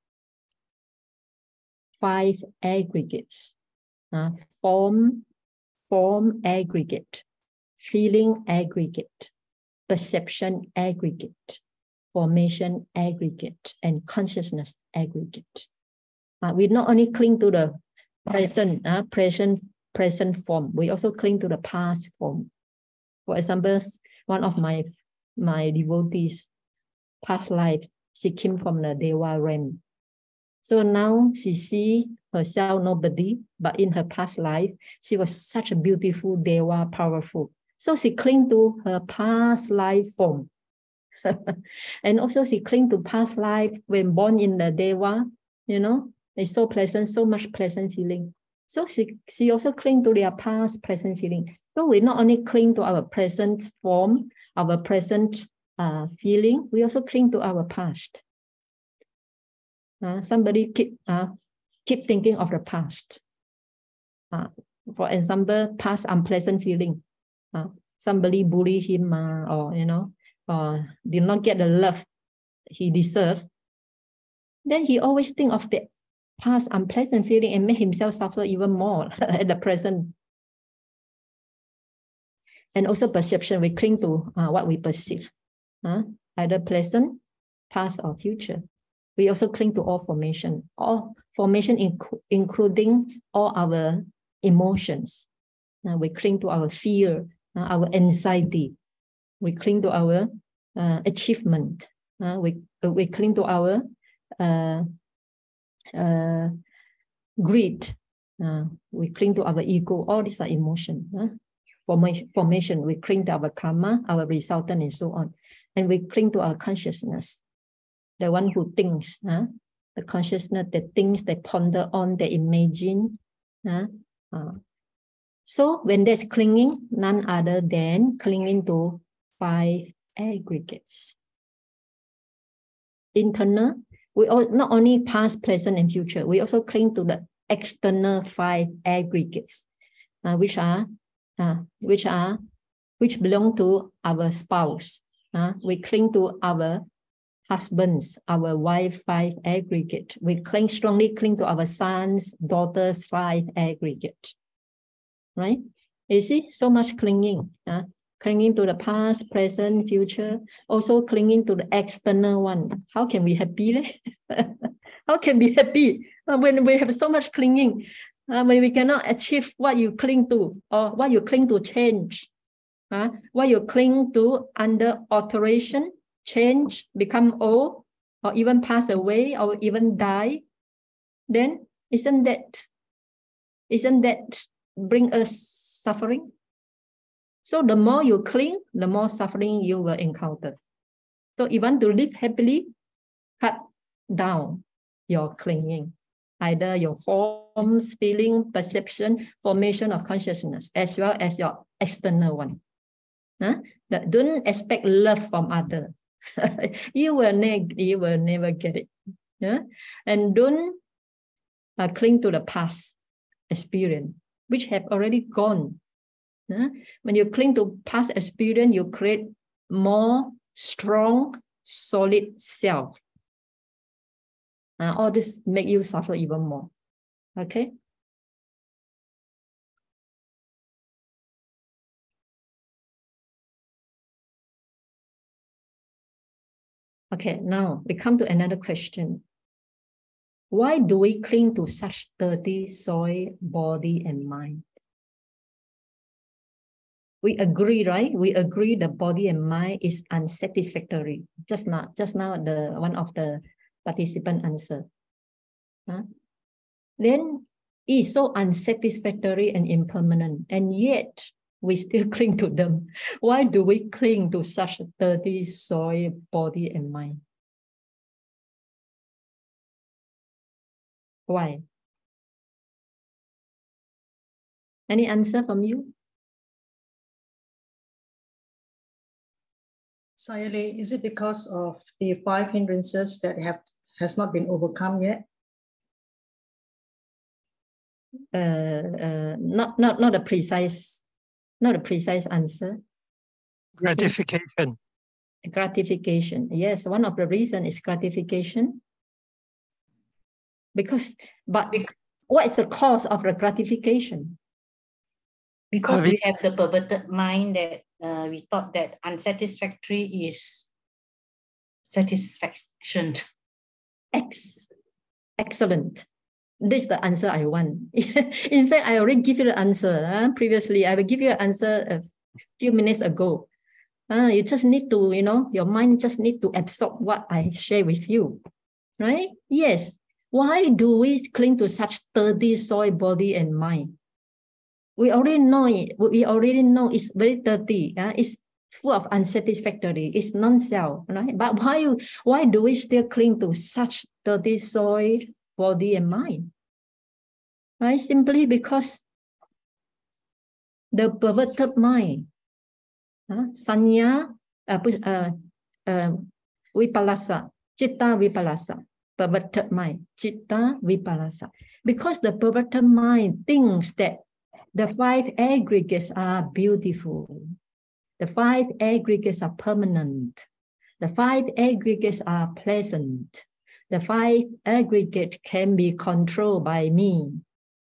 5 aggregates. Form aggregate, feeling aggregate, perception aggregate, formation aggregate, and consciousness aggregate. We not only cling to the present form, we also cling to the past form. For example, one of my devotees, past life, she came from the Deva realm. So now she sees herself nobody, but in her past life, she was such a beautiful Deva, powerful. So she cling to her past life form. And also she cling to past life when born in the Deva, it's so pleasant, so much pleasant feeling. So she also cling to their past, present feeling. So we not only cling to our present form, our present feeling, we also cling to our past. Somebody keep thinking of the past. For example, past unpleasant feeling. Somebody bully him, or did not get the love he deserved. Then he always think of the past unpleasant feeling and make himself suffer even more at the present. And also perception, we cling to what we perceive, either pleasant, past, or future. We also cling to all formation including all our emotions. We cling to our fear, our anxiety. We cling to our achievement. We cling to our greed. We cling to our ego. All these are emotions. Formation. We cling to our karma, our resultant, and so on. And we cling to our consciousness. The one who thinks, the consciousness that thinks, they ponder on, they imagine. So when there's clinging, none other than clinging to 5 aggregates. Internal, we not only past, present, and future, we also cling to the external 5 aggregates, which belong to our spouse. We cling to our husbands, our wife 5 aggregate. We strongly cling to our sons, daughters 5 aggregate. Right? You see, so much clinging. Clinging to the past, present, future, also clinging to the external one. How can we happy? How can we happy when we have so much clinging? When we cannot achieve what you cling to, or what you cling to change, what you cling to under alteration, change, become old, or even pass away, or even die, then isn't that bring us suffering? So the more you cling, the more suffering you will encounter. So if you want to live happily, cut down your clinging, either your forms, feeling, perception, formation of consciousness, as well as your external one. Don't expect love from others. you will never get it. And don't cling to the past experience, which have already gone. When you cling to past experience, you create more strong, solid self. All this make you suffer even more. Okay. Okay, now we come to another question. Why do we cling to such dirty soil, body, and mind? We agree, right? We agree the body and mind is unsatisfactory. Just now the one of the participant answer. Then it is so unsatisfactory and impermanent, and yet we still cling to them. Why do we cling to such dirty soil, body, and mind? Why? Any answer from you? Sayali, is it because of the 5 hindrances that has not been overcome yet? Not a precise answer. Gratification. Gratification. Yes, one of the reasons is gratification. But what is the cause of the gratification? Because we have the perverted mind that we thought that unsatisfactory is satisfaction. Excellent. This is the answer I want. In fact, I already give you the answer previously. I will give you an answer a few minutes ago. You just need to, your mind just need to absorb what I share with you, right? Yes. Why do we cling to such dirty soil, body, and mind? We already know it. We already know it's very dirty. It's full of unsatisfactory. It's non-self, right? But why do we still cling to such dirty soil, body, and mind? right? Simply because the perverted mind, sanya, vipalasa, chitta vipalasa, perverted mind, chitta vipalasa. Because the perverted mind thinks that the 5 aggregates are beautiful. The 5 aggregates are permanent. The 5 aggregates are pleasant. The 5 aggregate can be controlled by me.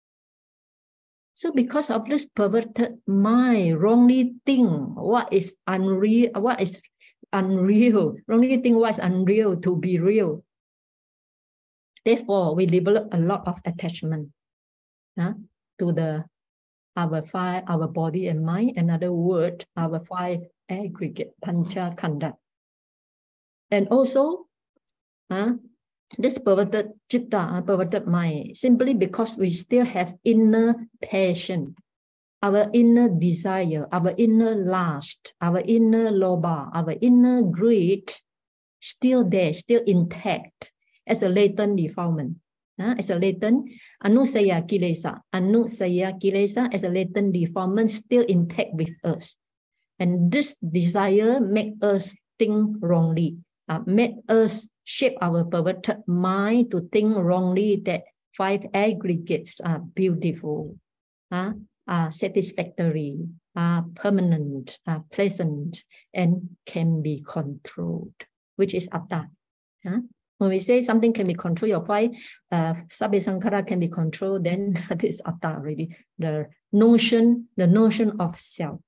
So because of this perverted mind, wrongly think what is unreal, wrongly think what is unreal to be real. Therefore, we develop a lot of attachment to our body and mind. Another word, our 5 aggregate, pancha khanda. And also, this perverted chitta, perverted mind, simply because we still have inner passion, our inner desire, our inner lust, our inner lobha, our inner greed, still there, still intact as a latent defilement. As a latent anusaya kilesa as a latent defilement still intact with us. And this desire make us think wrongly, make us shape our perverted mind to think wrongly that 5 aggregates are beautiful, are satisfactory, are permanent, are pleasant, and can be controlled, which is atta. When we say something can be controlled, your 5 sabbe sankhara can be controlled, then this is atta already, the notion of self.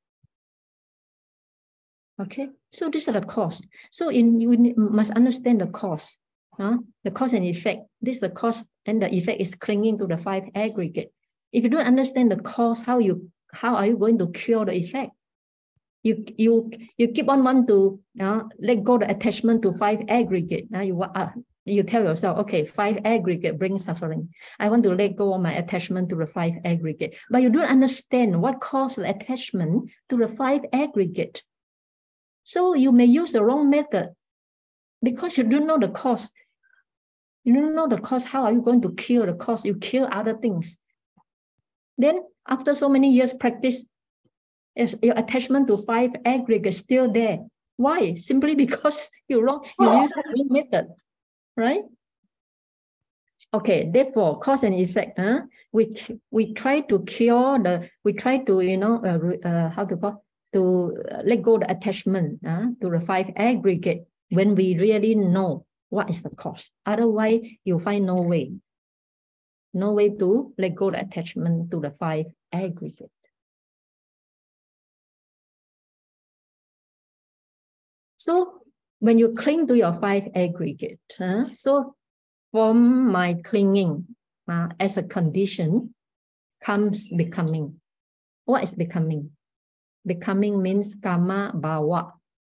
Okay, so these are the cause. So you must understand the cause. The cause and effect. This is the cause, and the effect is clinging to the 5 aggregate. If you don't understand the cause, how are you going to cure the effect? You keep on wanting to let go the attachment to 5 aggregate. You tell yourself, okay, 5 aggregate brings suffering. I want to let go of my attachment to the 5 aggregate. But you don't understand what caused the attachment to the 5 aggregate. So you may use the wrong method because you don't know the cause. You don't know the cause. How are you going to cure the cause? You kill other things. Then after so many years practice, your attachment to 5 aggregates still there. Why? Simply because you use the wrong method, right? Okay, therefore, cause and effect. We try to cure to let go the attachment to the 5 aggregate when we really know what is the cause. Otherwise, you find no way to let go the attachment to the 5 aggregate. So when you cling to your 5 aggregate, so from my clinging as a condition comes becoming. What is becoming? Becoming means karma bhava.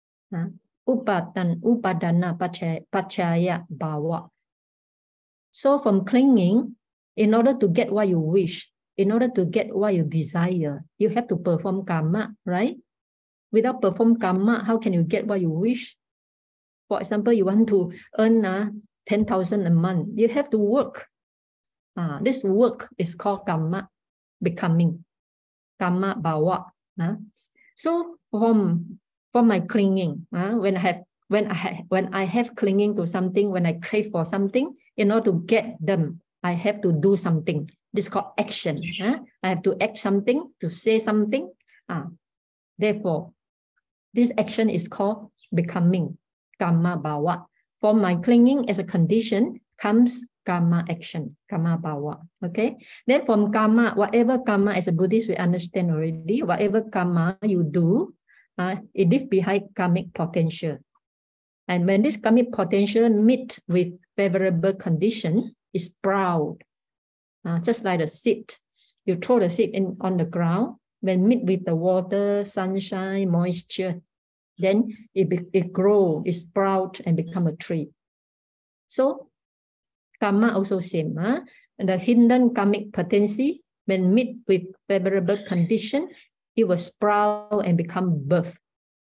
Upadana pachaya bhava. So from clinging, in order to get what you wish, in order to get what you desire, you have to perform karma, right? Without perform karma, how can you get what you wish? For example, you want to earn 10,000 a month. You have to work. This work is called karma, becoming, karma bhava. So from my clinging, when I have clinging to something, when I crave for something, in order to get them, I have to do something. This is called action. I have to act something, to say something. Therefore, this action is called becoming, karma bhava. From my clinging as a condition comes karma action, karma bhava. Okay. Then from karma, whatever karma as a Buddhist we understand already, whatever karma you do, it leaves behind karmic potential. And when this karmic potential meet with favorable condition, it sprouts. Just like the seed. You throw the seed on the ground, when meet with the water, sunshine, moisture, then it grows, it sprouts and become a tree. So karma also same. The hidden karmic potency, when meet with favorable condition, it will sprout and become birth.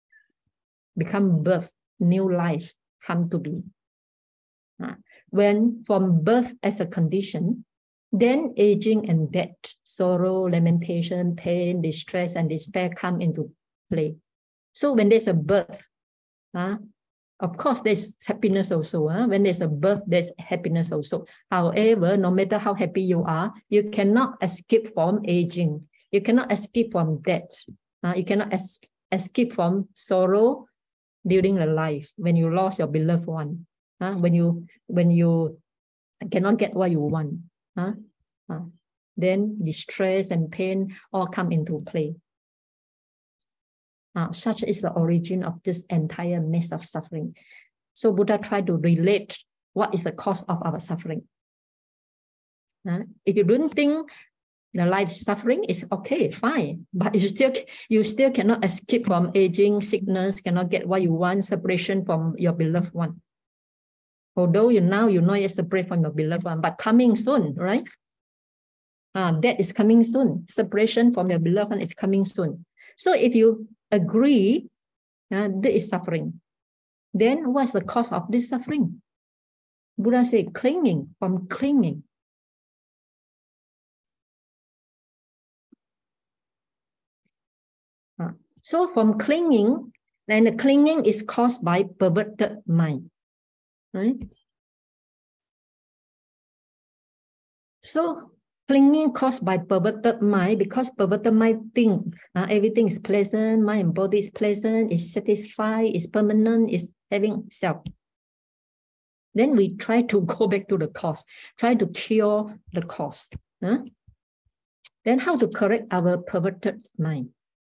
New life come to be. When from birth as a condition, Then aging and death, sorrow, lamentation, pain, distress, and despair come into play. So when there's a birth, of course, there's happiness also. When there's a birth, there's happiness also. However, no matter how happy you are, you cannot escape from aging. You cannot escape from death. You cannot escape from sorrow during the life when you lost your beloved one. When you cannot get what you want. Then distress and pain all come into play. Such is the origin of this entire mess of suffering. So Buddha tried to relate what is the cause of our suffering. If you don't think the life suffering is okay, fine, but you still cannot escape from aging, sickness, cannot get what you want, separation from your beloved one. Although you know you're separate from your beloved one, but coming soon, right? That is coming soon. Separation from your beloved one is coming soon. So if you agree there is suffering, then what's the cause of this suffering? Buddha said clinging, from clinging. So from clinging, then the clinging is caused by perverted mind, right? So clinging caused by perverted mind, because perverted mind thinks everything is pleasant, mind and body is pleasant, is satisfied, is permanent, is having self. Then we try to go back to the cause, try to cure the cause. Then how to correct our perverted mind?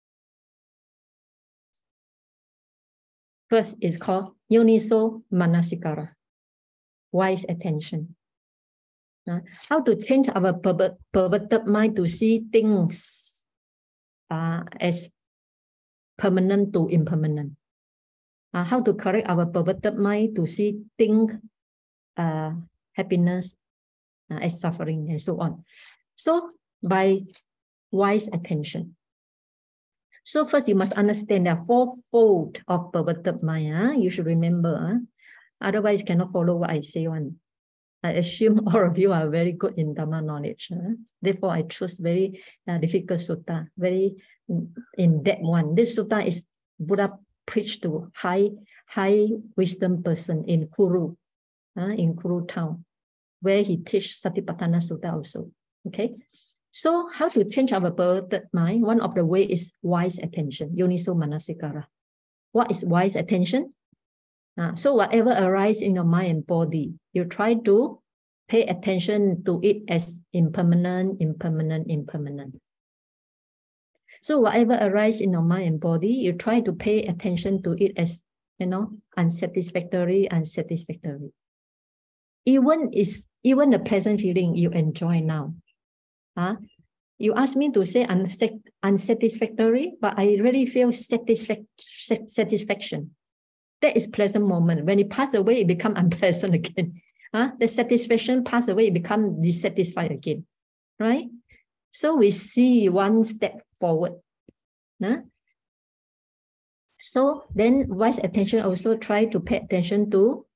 First is called Yoniso Manasikara, wise attention. How to change our perverted mind to see things as permanent to impermanent. How to correct our perverted mind to see things, happiness as suffering, and so on. So by wise attention. So first you must understand there are fourfold of perverted mind. You should remember. Otherwise you cannot follow what I say one. I assume all of you are very good in Dhamma knowledge. Therefore, I choose very difficult sutta, very in-depth one. This sutta is Buddha preached to high wisdom person in Kuru town, where he teach Satipatthana Sutta also. Okay. So how to change our perverted mind? One of the way is wise attention, Yoniso Manasikara. What is wise attention? So whatever arises in your mind and body, you try to pay attention to it as impermanent, impermanent, impermanent. So whatever arises in your mind and body, you try to pay attention to it as, unsatisfactory, unsatisfactory. Even the pleasant feeling you enjoy now. You ask me to say unsatisfactory, but I really feel satisfaction. That is pleasant moment. When it passes away, it becomes unpleasant again. The satisfaction passes away, it becomes dissatisfied again. Right? So we see one step forward. So then wise attention also try to pay attention to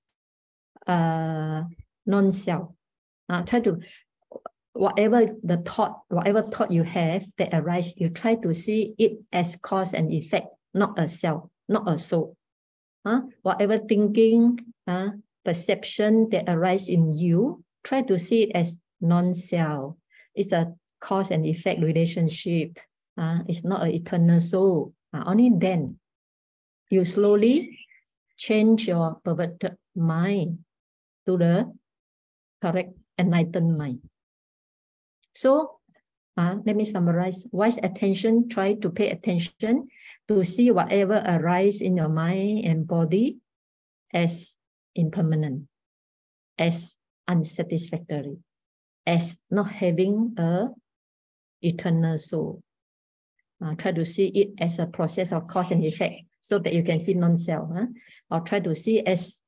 non-self. Try to, whatever thought you have that arises, you try to see it as cause and effect, not a self, not a soul. Whatever thinking, perception that arises in you, try to see it as non-self. It's a cause and effect relationship. It's not an eternal soul. Only then you slowly change your perverted mind to the correct enlightened mind. So let me summarize. Wise attention, try to pay attention to see whatever arises in your mind and body as impermanent, as unsatisfactory, as not having an eternal soul. Try to see it as a process of cause and effect so that you can see non-self. Or try to see as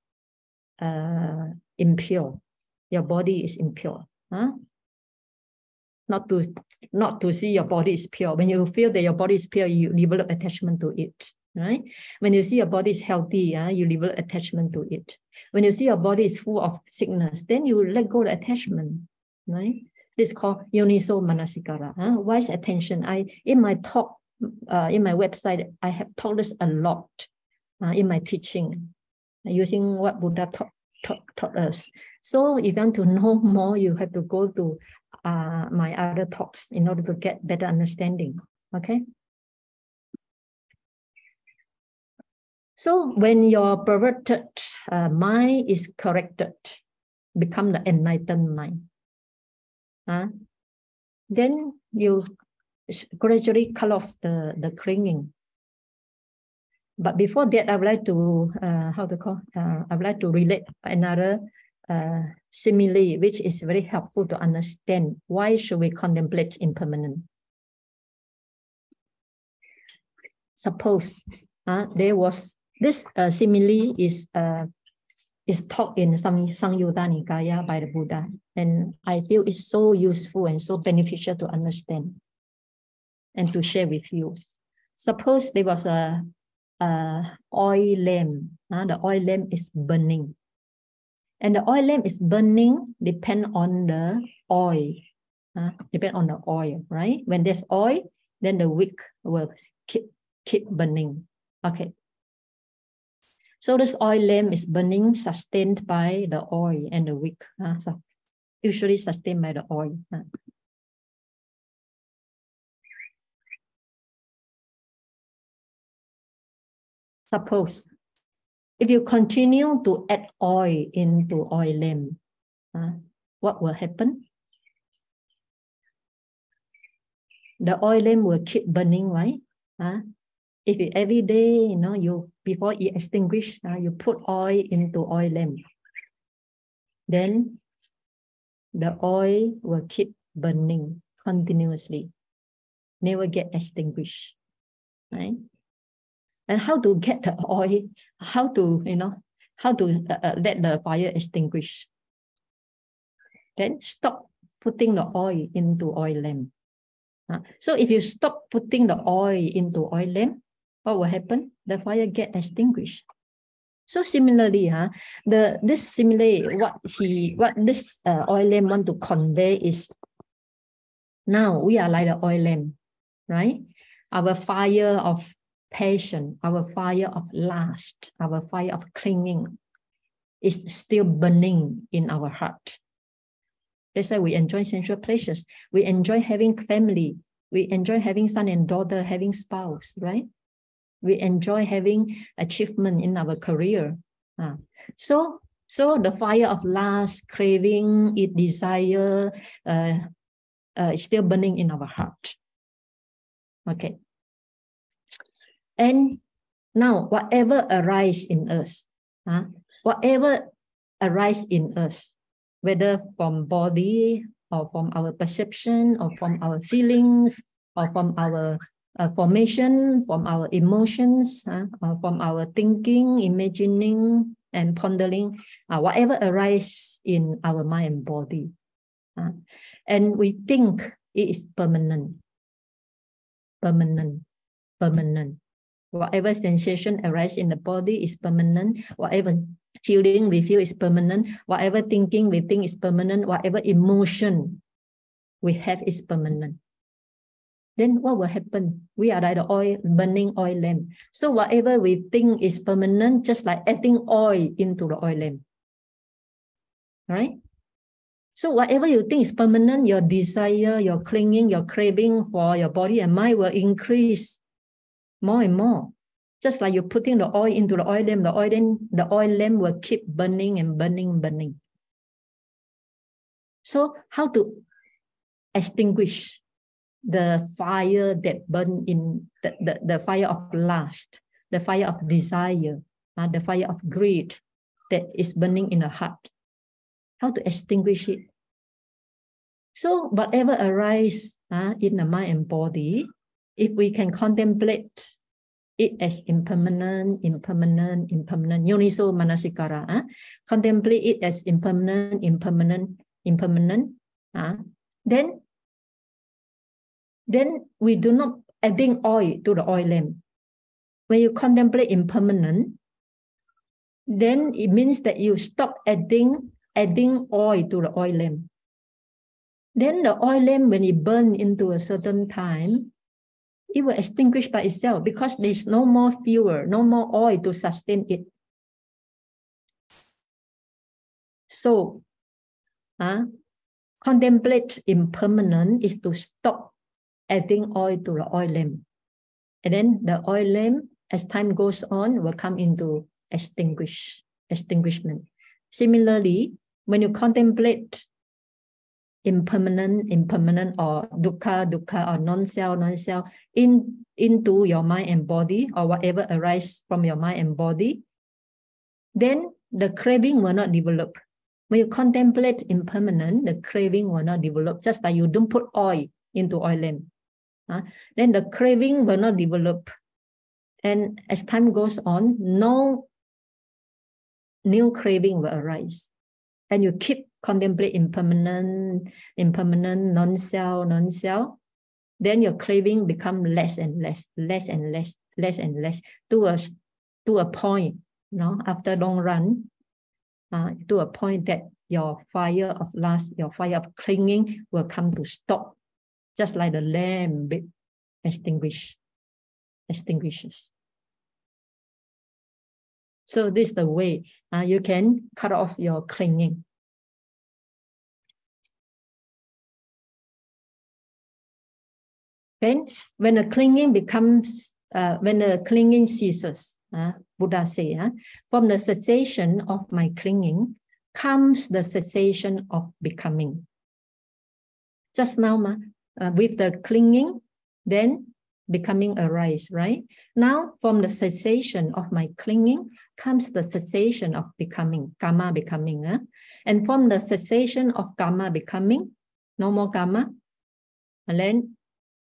impure. Your body is impure. Not to see your body is pure. When you feel that your body is pure, you develop attachment to it, right? When you see your body is healthy, you develop attachment to it. When you see your body is full of sickness, then you let go of the attachment, right? This is called Yoniso Manasikara. Wise attention. In my talk, in my website, I have taught this a lot in my teaching, using what Buddha taught us. So if you want to know more, you have to go to my other talks in order to get better understanding. Okay. So when your perverted mind is corrected, become the enlightened mind, then you gradually cut off the clinging. But before that, I would like to I would like to relate another simile, which is very helpful to understand why should we contemplate impermanent. Suppose there was this simile is taught in Samyutta Nikaya by the Buddha, and I feel it's so useful and so beneficial to understand and to share with you. Suppose there was a oil lamp. The oil lamp is burning, and the oil lamp is burning depend on the oil. Depend on the oil, right? When there's oil, then the wick will keep burning. Okay. So this oil lamp is burning, sustained by the oil and the wick. So usually sustained by the oil. Suppose if you continue to add oil into oil lamp, what will happen? The oil lamp will keep burning, right? If you, every day, before you extinguish, you put oil into oil lamp, then the oil will keep burning continuously, never get extinguished, right? And how to get the oil? How to let the fire extinguish? Then stop putting the oil into oil lamp. So if you stop putting the oil into oil lamp, what will happen? The fire get extinguished. So similarly, this simile, what this oil lamp want to convey is, now we are like the oil lamp, right? Our fire of passion, our fire of lust, our fire of clinging is still burning in our heart. That's why we enjoy sensual pleasures. We enjoy having family. We enjoy having son and daughter, having spouse, right? We enjoy having achievement in our career. So the fire of lust, craving, desire is still burning in our heart. Okay. And now whatever arises in us, whether from body or from our perception or from our feelings or from our formation, from our emotions, or from our thinking, imagining, and pondering, whatever arises in our mind and body. And we think it is permanent. Whatever sensation arises in the body is permanent. Whatever feeling we feel is permanent. Whatever thinking we think is permanent. Whatever emotion we have is permanent. Then what will happen? We are like the burning oil lamp. So whatever we think is permanent, just like adding oil into the oil lamp. Right? So whatever you think is permanent, your desire, your clinging, your craving for your body and mind will increase more and more. Just like you're putting the oil into the oil lamp, the oil lamp will keep burning and burning. So how to extinguish the fire that burn in the fire of lust, the fire of desire, the fire of greed that is burning in the heart? How to extinguish it? So whatever arises in the mind and body, if we can contemplate it as impermanent, Yoniso Manasikara, contemplate it as impermanent, then we do not adding oil to the oil lamp. When you contemplate impermanent, then it means that you stop adding oil to the oil lamp. Then the oil lamp, when it burns into a certain time, it will extinguish by itself because there's no more fuel, no more oil to sustain it. So, contemplate impermanent is to stop adding oil to the oil lamp. And then the oil lamp, as time goes on, will come into extinguishment. Similarly, when you contemplate impermanent or dukkha or non-self into your mind and body or whatever arises from your mind and body, then the craving will not develop. When you contemplate impermanent, the craving will not develop, just like you don't put oil into oil lamp. Then the craving will not develop. And as time goes on, no new craving will arise. And you keep contemplate impermanent, non-self, then your craving become less and less to a point, after long run, to a point that your fire of lust, your fire of clinging will come to stop, just like the lamp extinguishes. So this is the way you can cut off your clinging. Then, when the clinging ceases, Buddha say, from the cessation of my clinging comes the cessation of becoming. Just now, with the clinging, then becoming arise, right? Now, from the cessation of my clinging comes the cessation of becoming, karma becoming. And from the cessation of karma becoming, no more karma, and then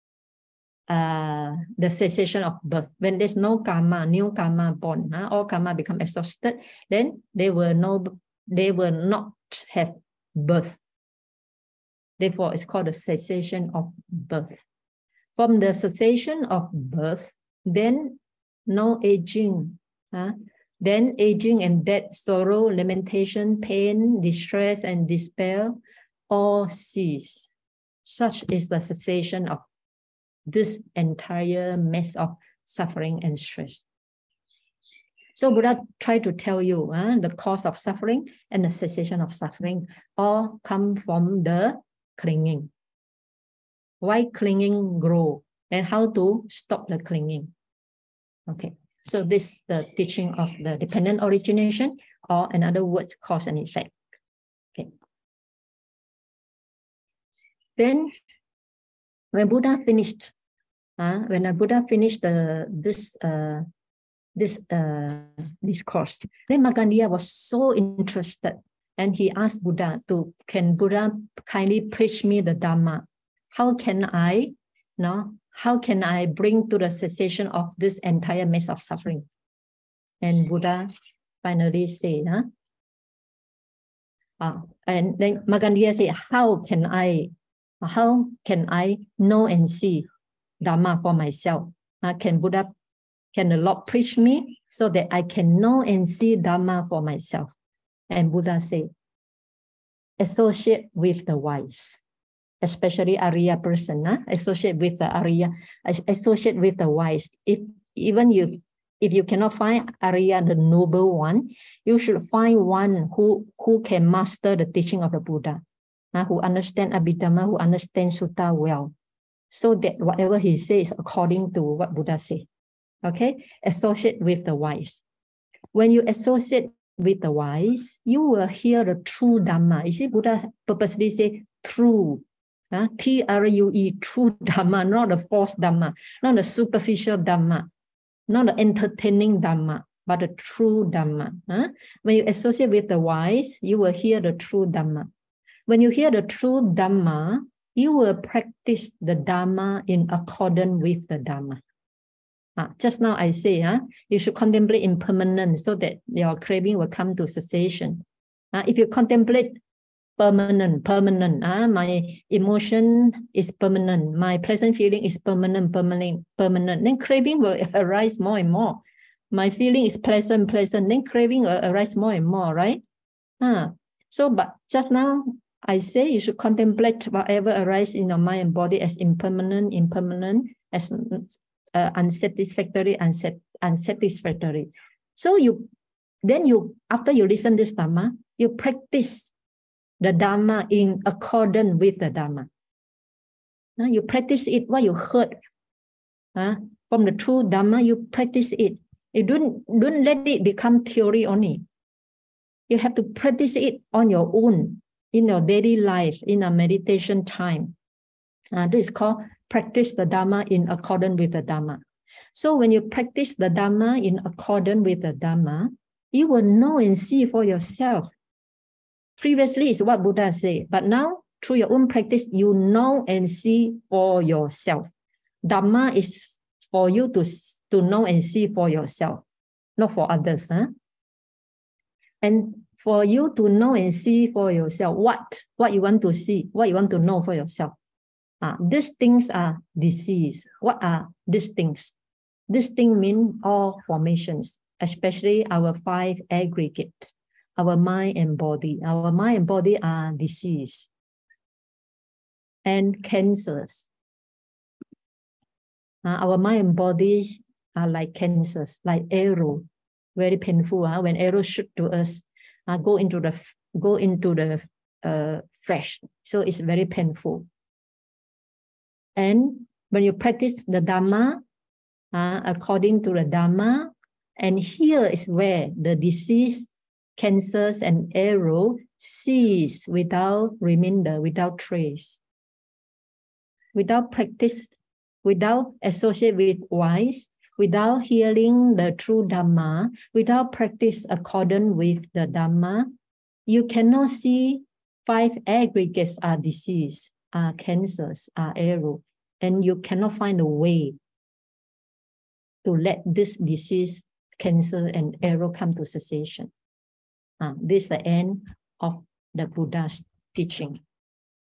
the cessation of birth. When there's no karma, new karma born, all karma become exhausted, then they will not have birth. Therefore, it's called the cessation of birth. From the cessation of birth, then no aging. Then aging and death, sorrow, lamentation, pain, distress, and despair all cease. Such is the cessation of this entire mess of suffering and stress. So Buddha tried to tell you the cause of suffering and the cessation of suffering all come from the clinging. Why clinging grow and how to stop the clinging. Okay, so this is the teaching of the dependent origination, or in other words, cause and effect. Okay. Then when Buddha finished, this discourse, then Magandiya was so interested, and he asked Buddha can Buddha kindly preach me the Dhamma? How can I bring to the cessation of this entire mess of suffering? And Buddha finally said, and then Magandiya said, how can I know and see Dhamma for myself? Can the Lord preach me so that I can know and see Dhamma for myself? And Buddha said, associate with the wise, especially Arya person. Associate with the Arya, associate with the wise. If you cannot find Arya, the noble one, you should find one who can master the teaching of the Buddha, who understand Abhidhamma, who understands Sutta well, so that whatever he says according to what Buddha said. Okay, associate with the wise. When you associate with the wise, you will hear the true Dhamma. You see, Buddha purposely say true, T-R-U-E, true Dhamma, not the false Dhamma, not the superficial Dhamma, not the entertaining Dhamma, but the true Dhamma. When you associate with the wise, you will hear the true Dhamma. When you hear the true Dhamma, you will practice the Dhamma in accordance with the Dhamma. Just now I say, you should contemplate impermanence so that your craving will come to cessation. If you contemplate permanent, my emotion is permanent, my present feeling is permanent, then craving will arise more and more. My feeling is pleasant, then craving will arise more and more, right? So, but just now, I say you should contemplate whatever arises in your mind and body as impermanent, as unsatisfactory, unsatisfactory. So after you listen to this Dhamma, you practice the Dhamma in accordance with the Dhamma. You practice it what you heard from the true Dhamma. You practice it. You don't let it become theory only. You have to practice it on your own in your daily life, in a meditation time. This is called practice the Dhamma in accordance with the Dhamma. So when you practice the Dhamma in accordance with the Dhamma, you will know and see for yourself. Previously is what Buddha said, but now through your own practice, you know and see for yourself. Dhamma is for you to know and see for yourself, not for others. And for you to know and see for yourself what you want to see, what you want to know for yourself. These things are disease. What are these things? These things mean all formations, especially our 5 aggregates, our mind and body. Our mind and body are disease and cancers. Our mind and bodies are like cancers, like arrow, very painful. When arrows shoot to us, go into the flesh, so it's very painful. And when you practice the Dhamma according to the Dhamma, and here is where the disease, cancers, and arrow cease without remainder, without trace, without practice, without associate with wise, without hearing the true Dhamma, without practice according with the Dhamma, you cannot see 5 aggregates are disease, are cancers, are arrow, and you cannot find a way to let this disease, cancer, and arrow come to cessation. This is the end of the Buddha's teaching.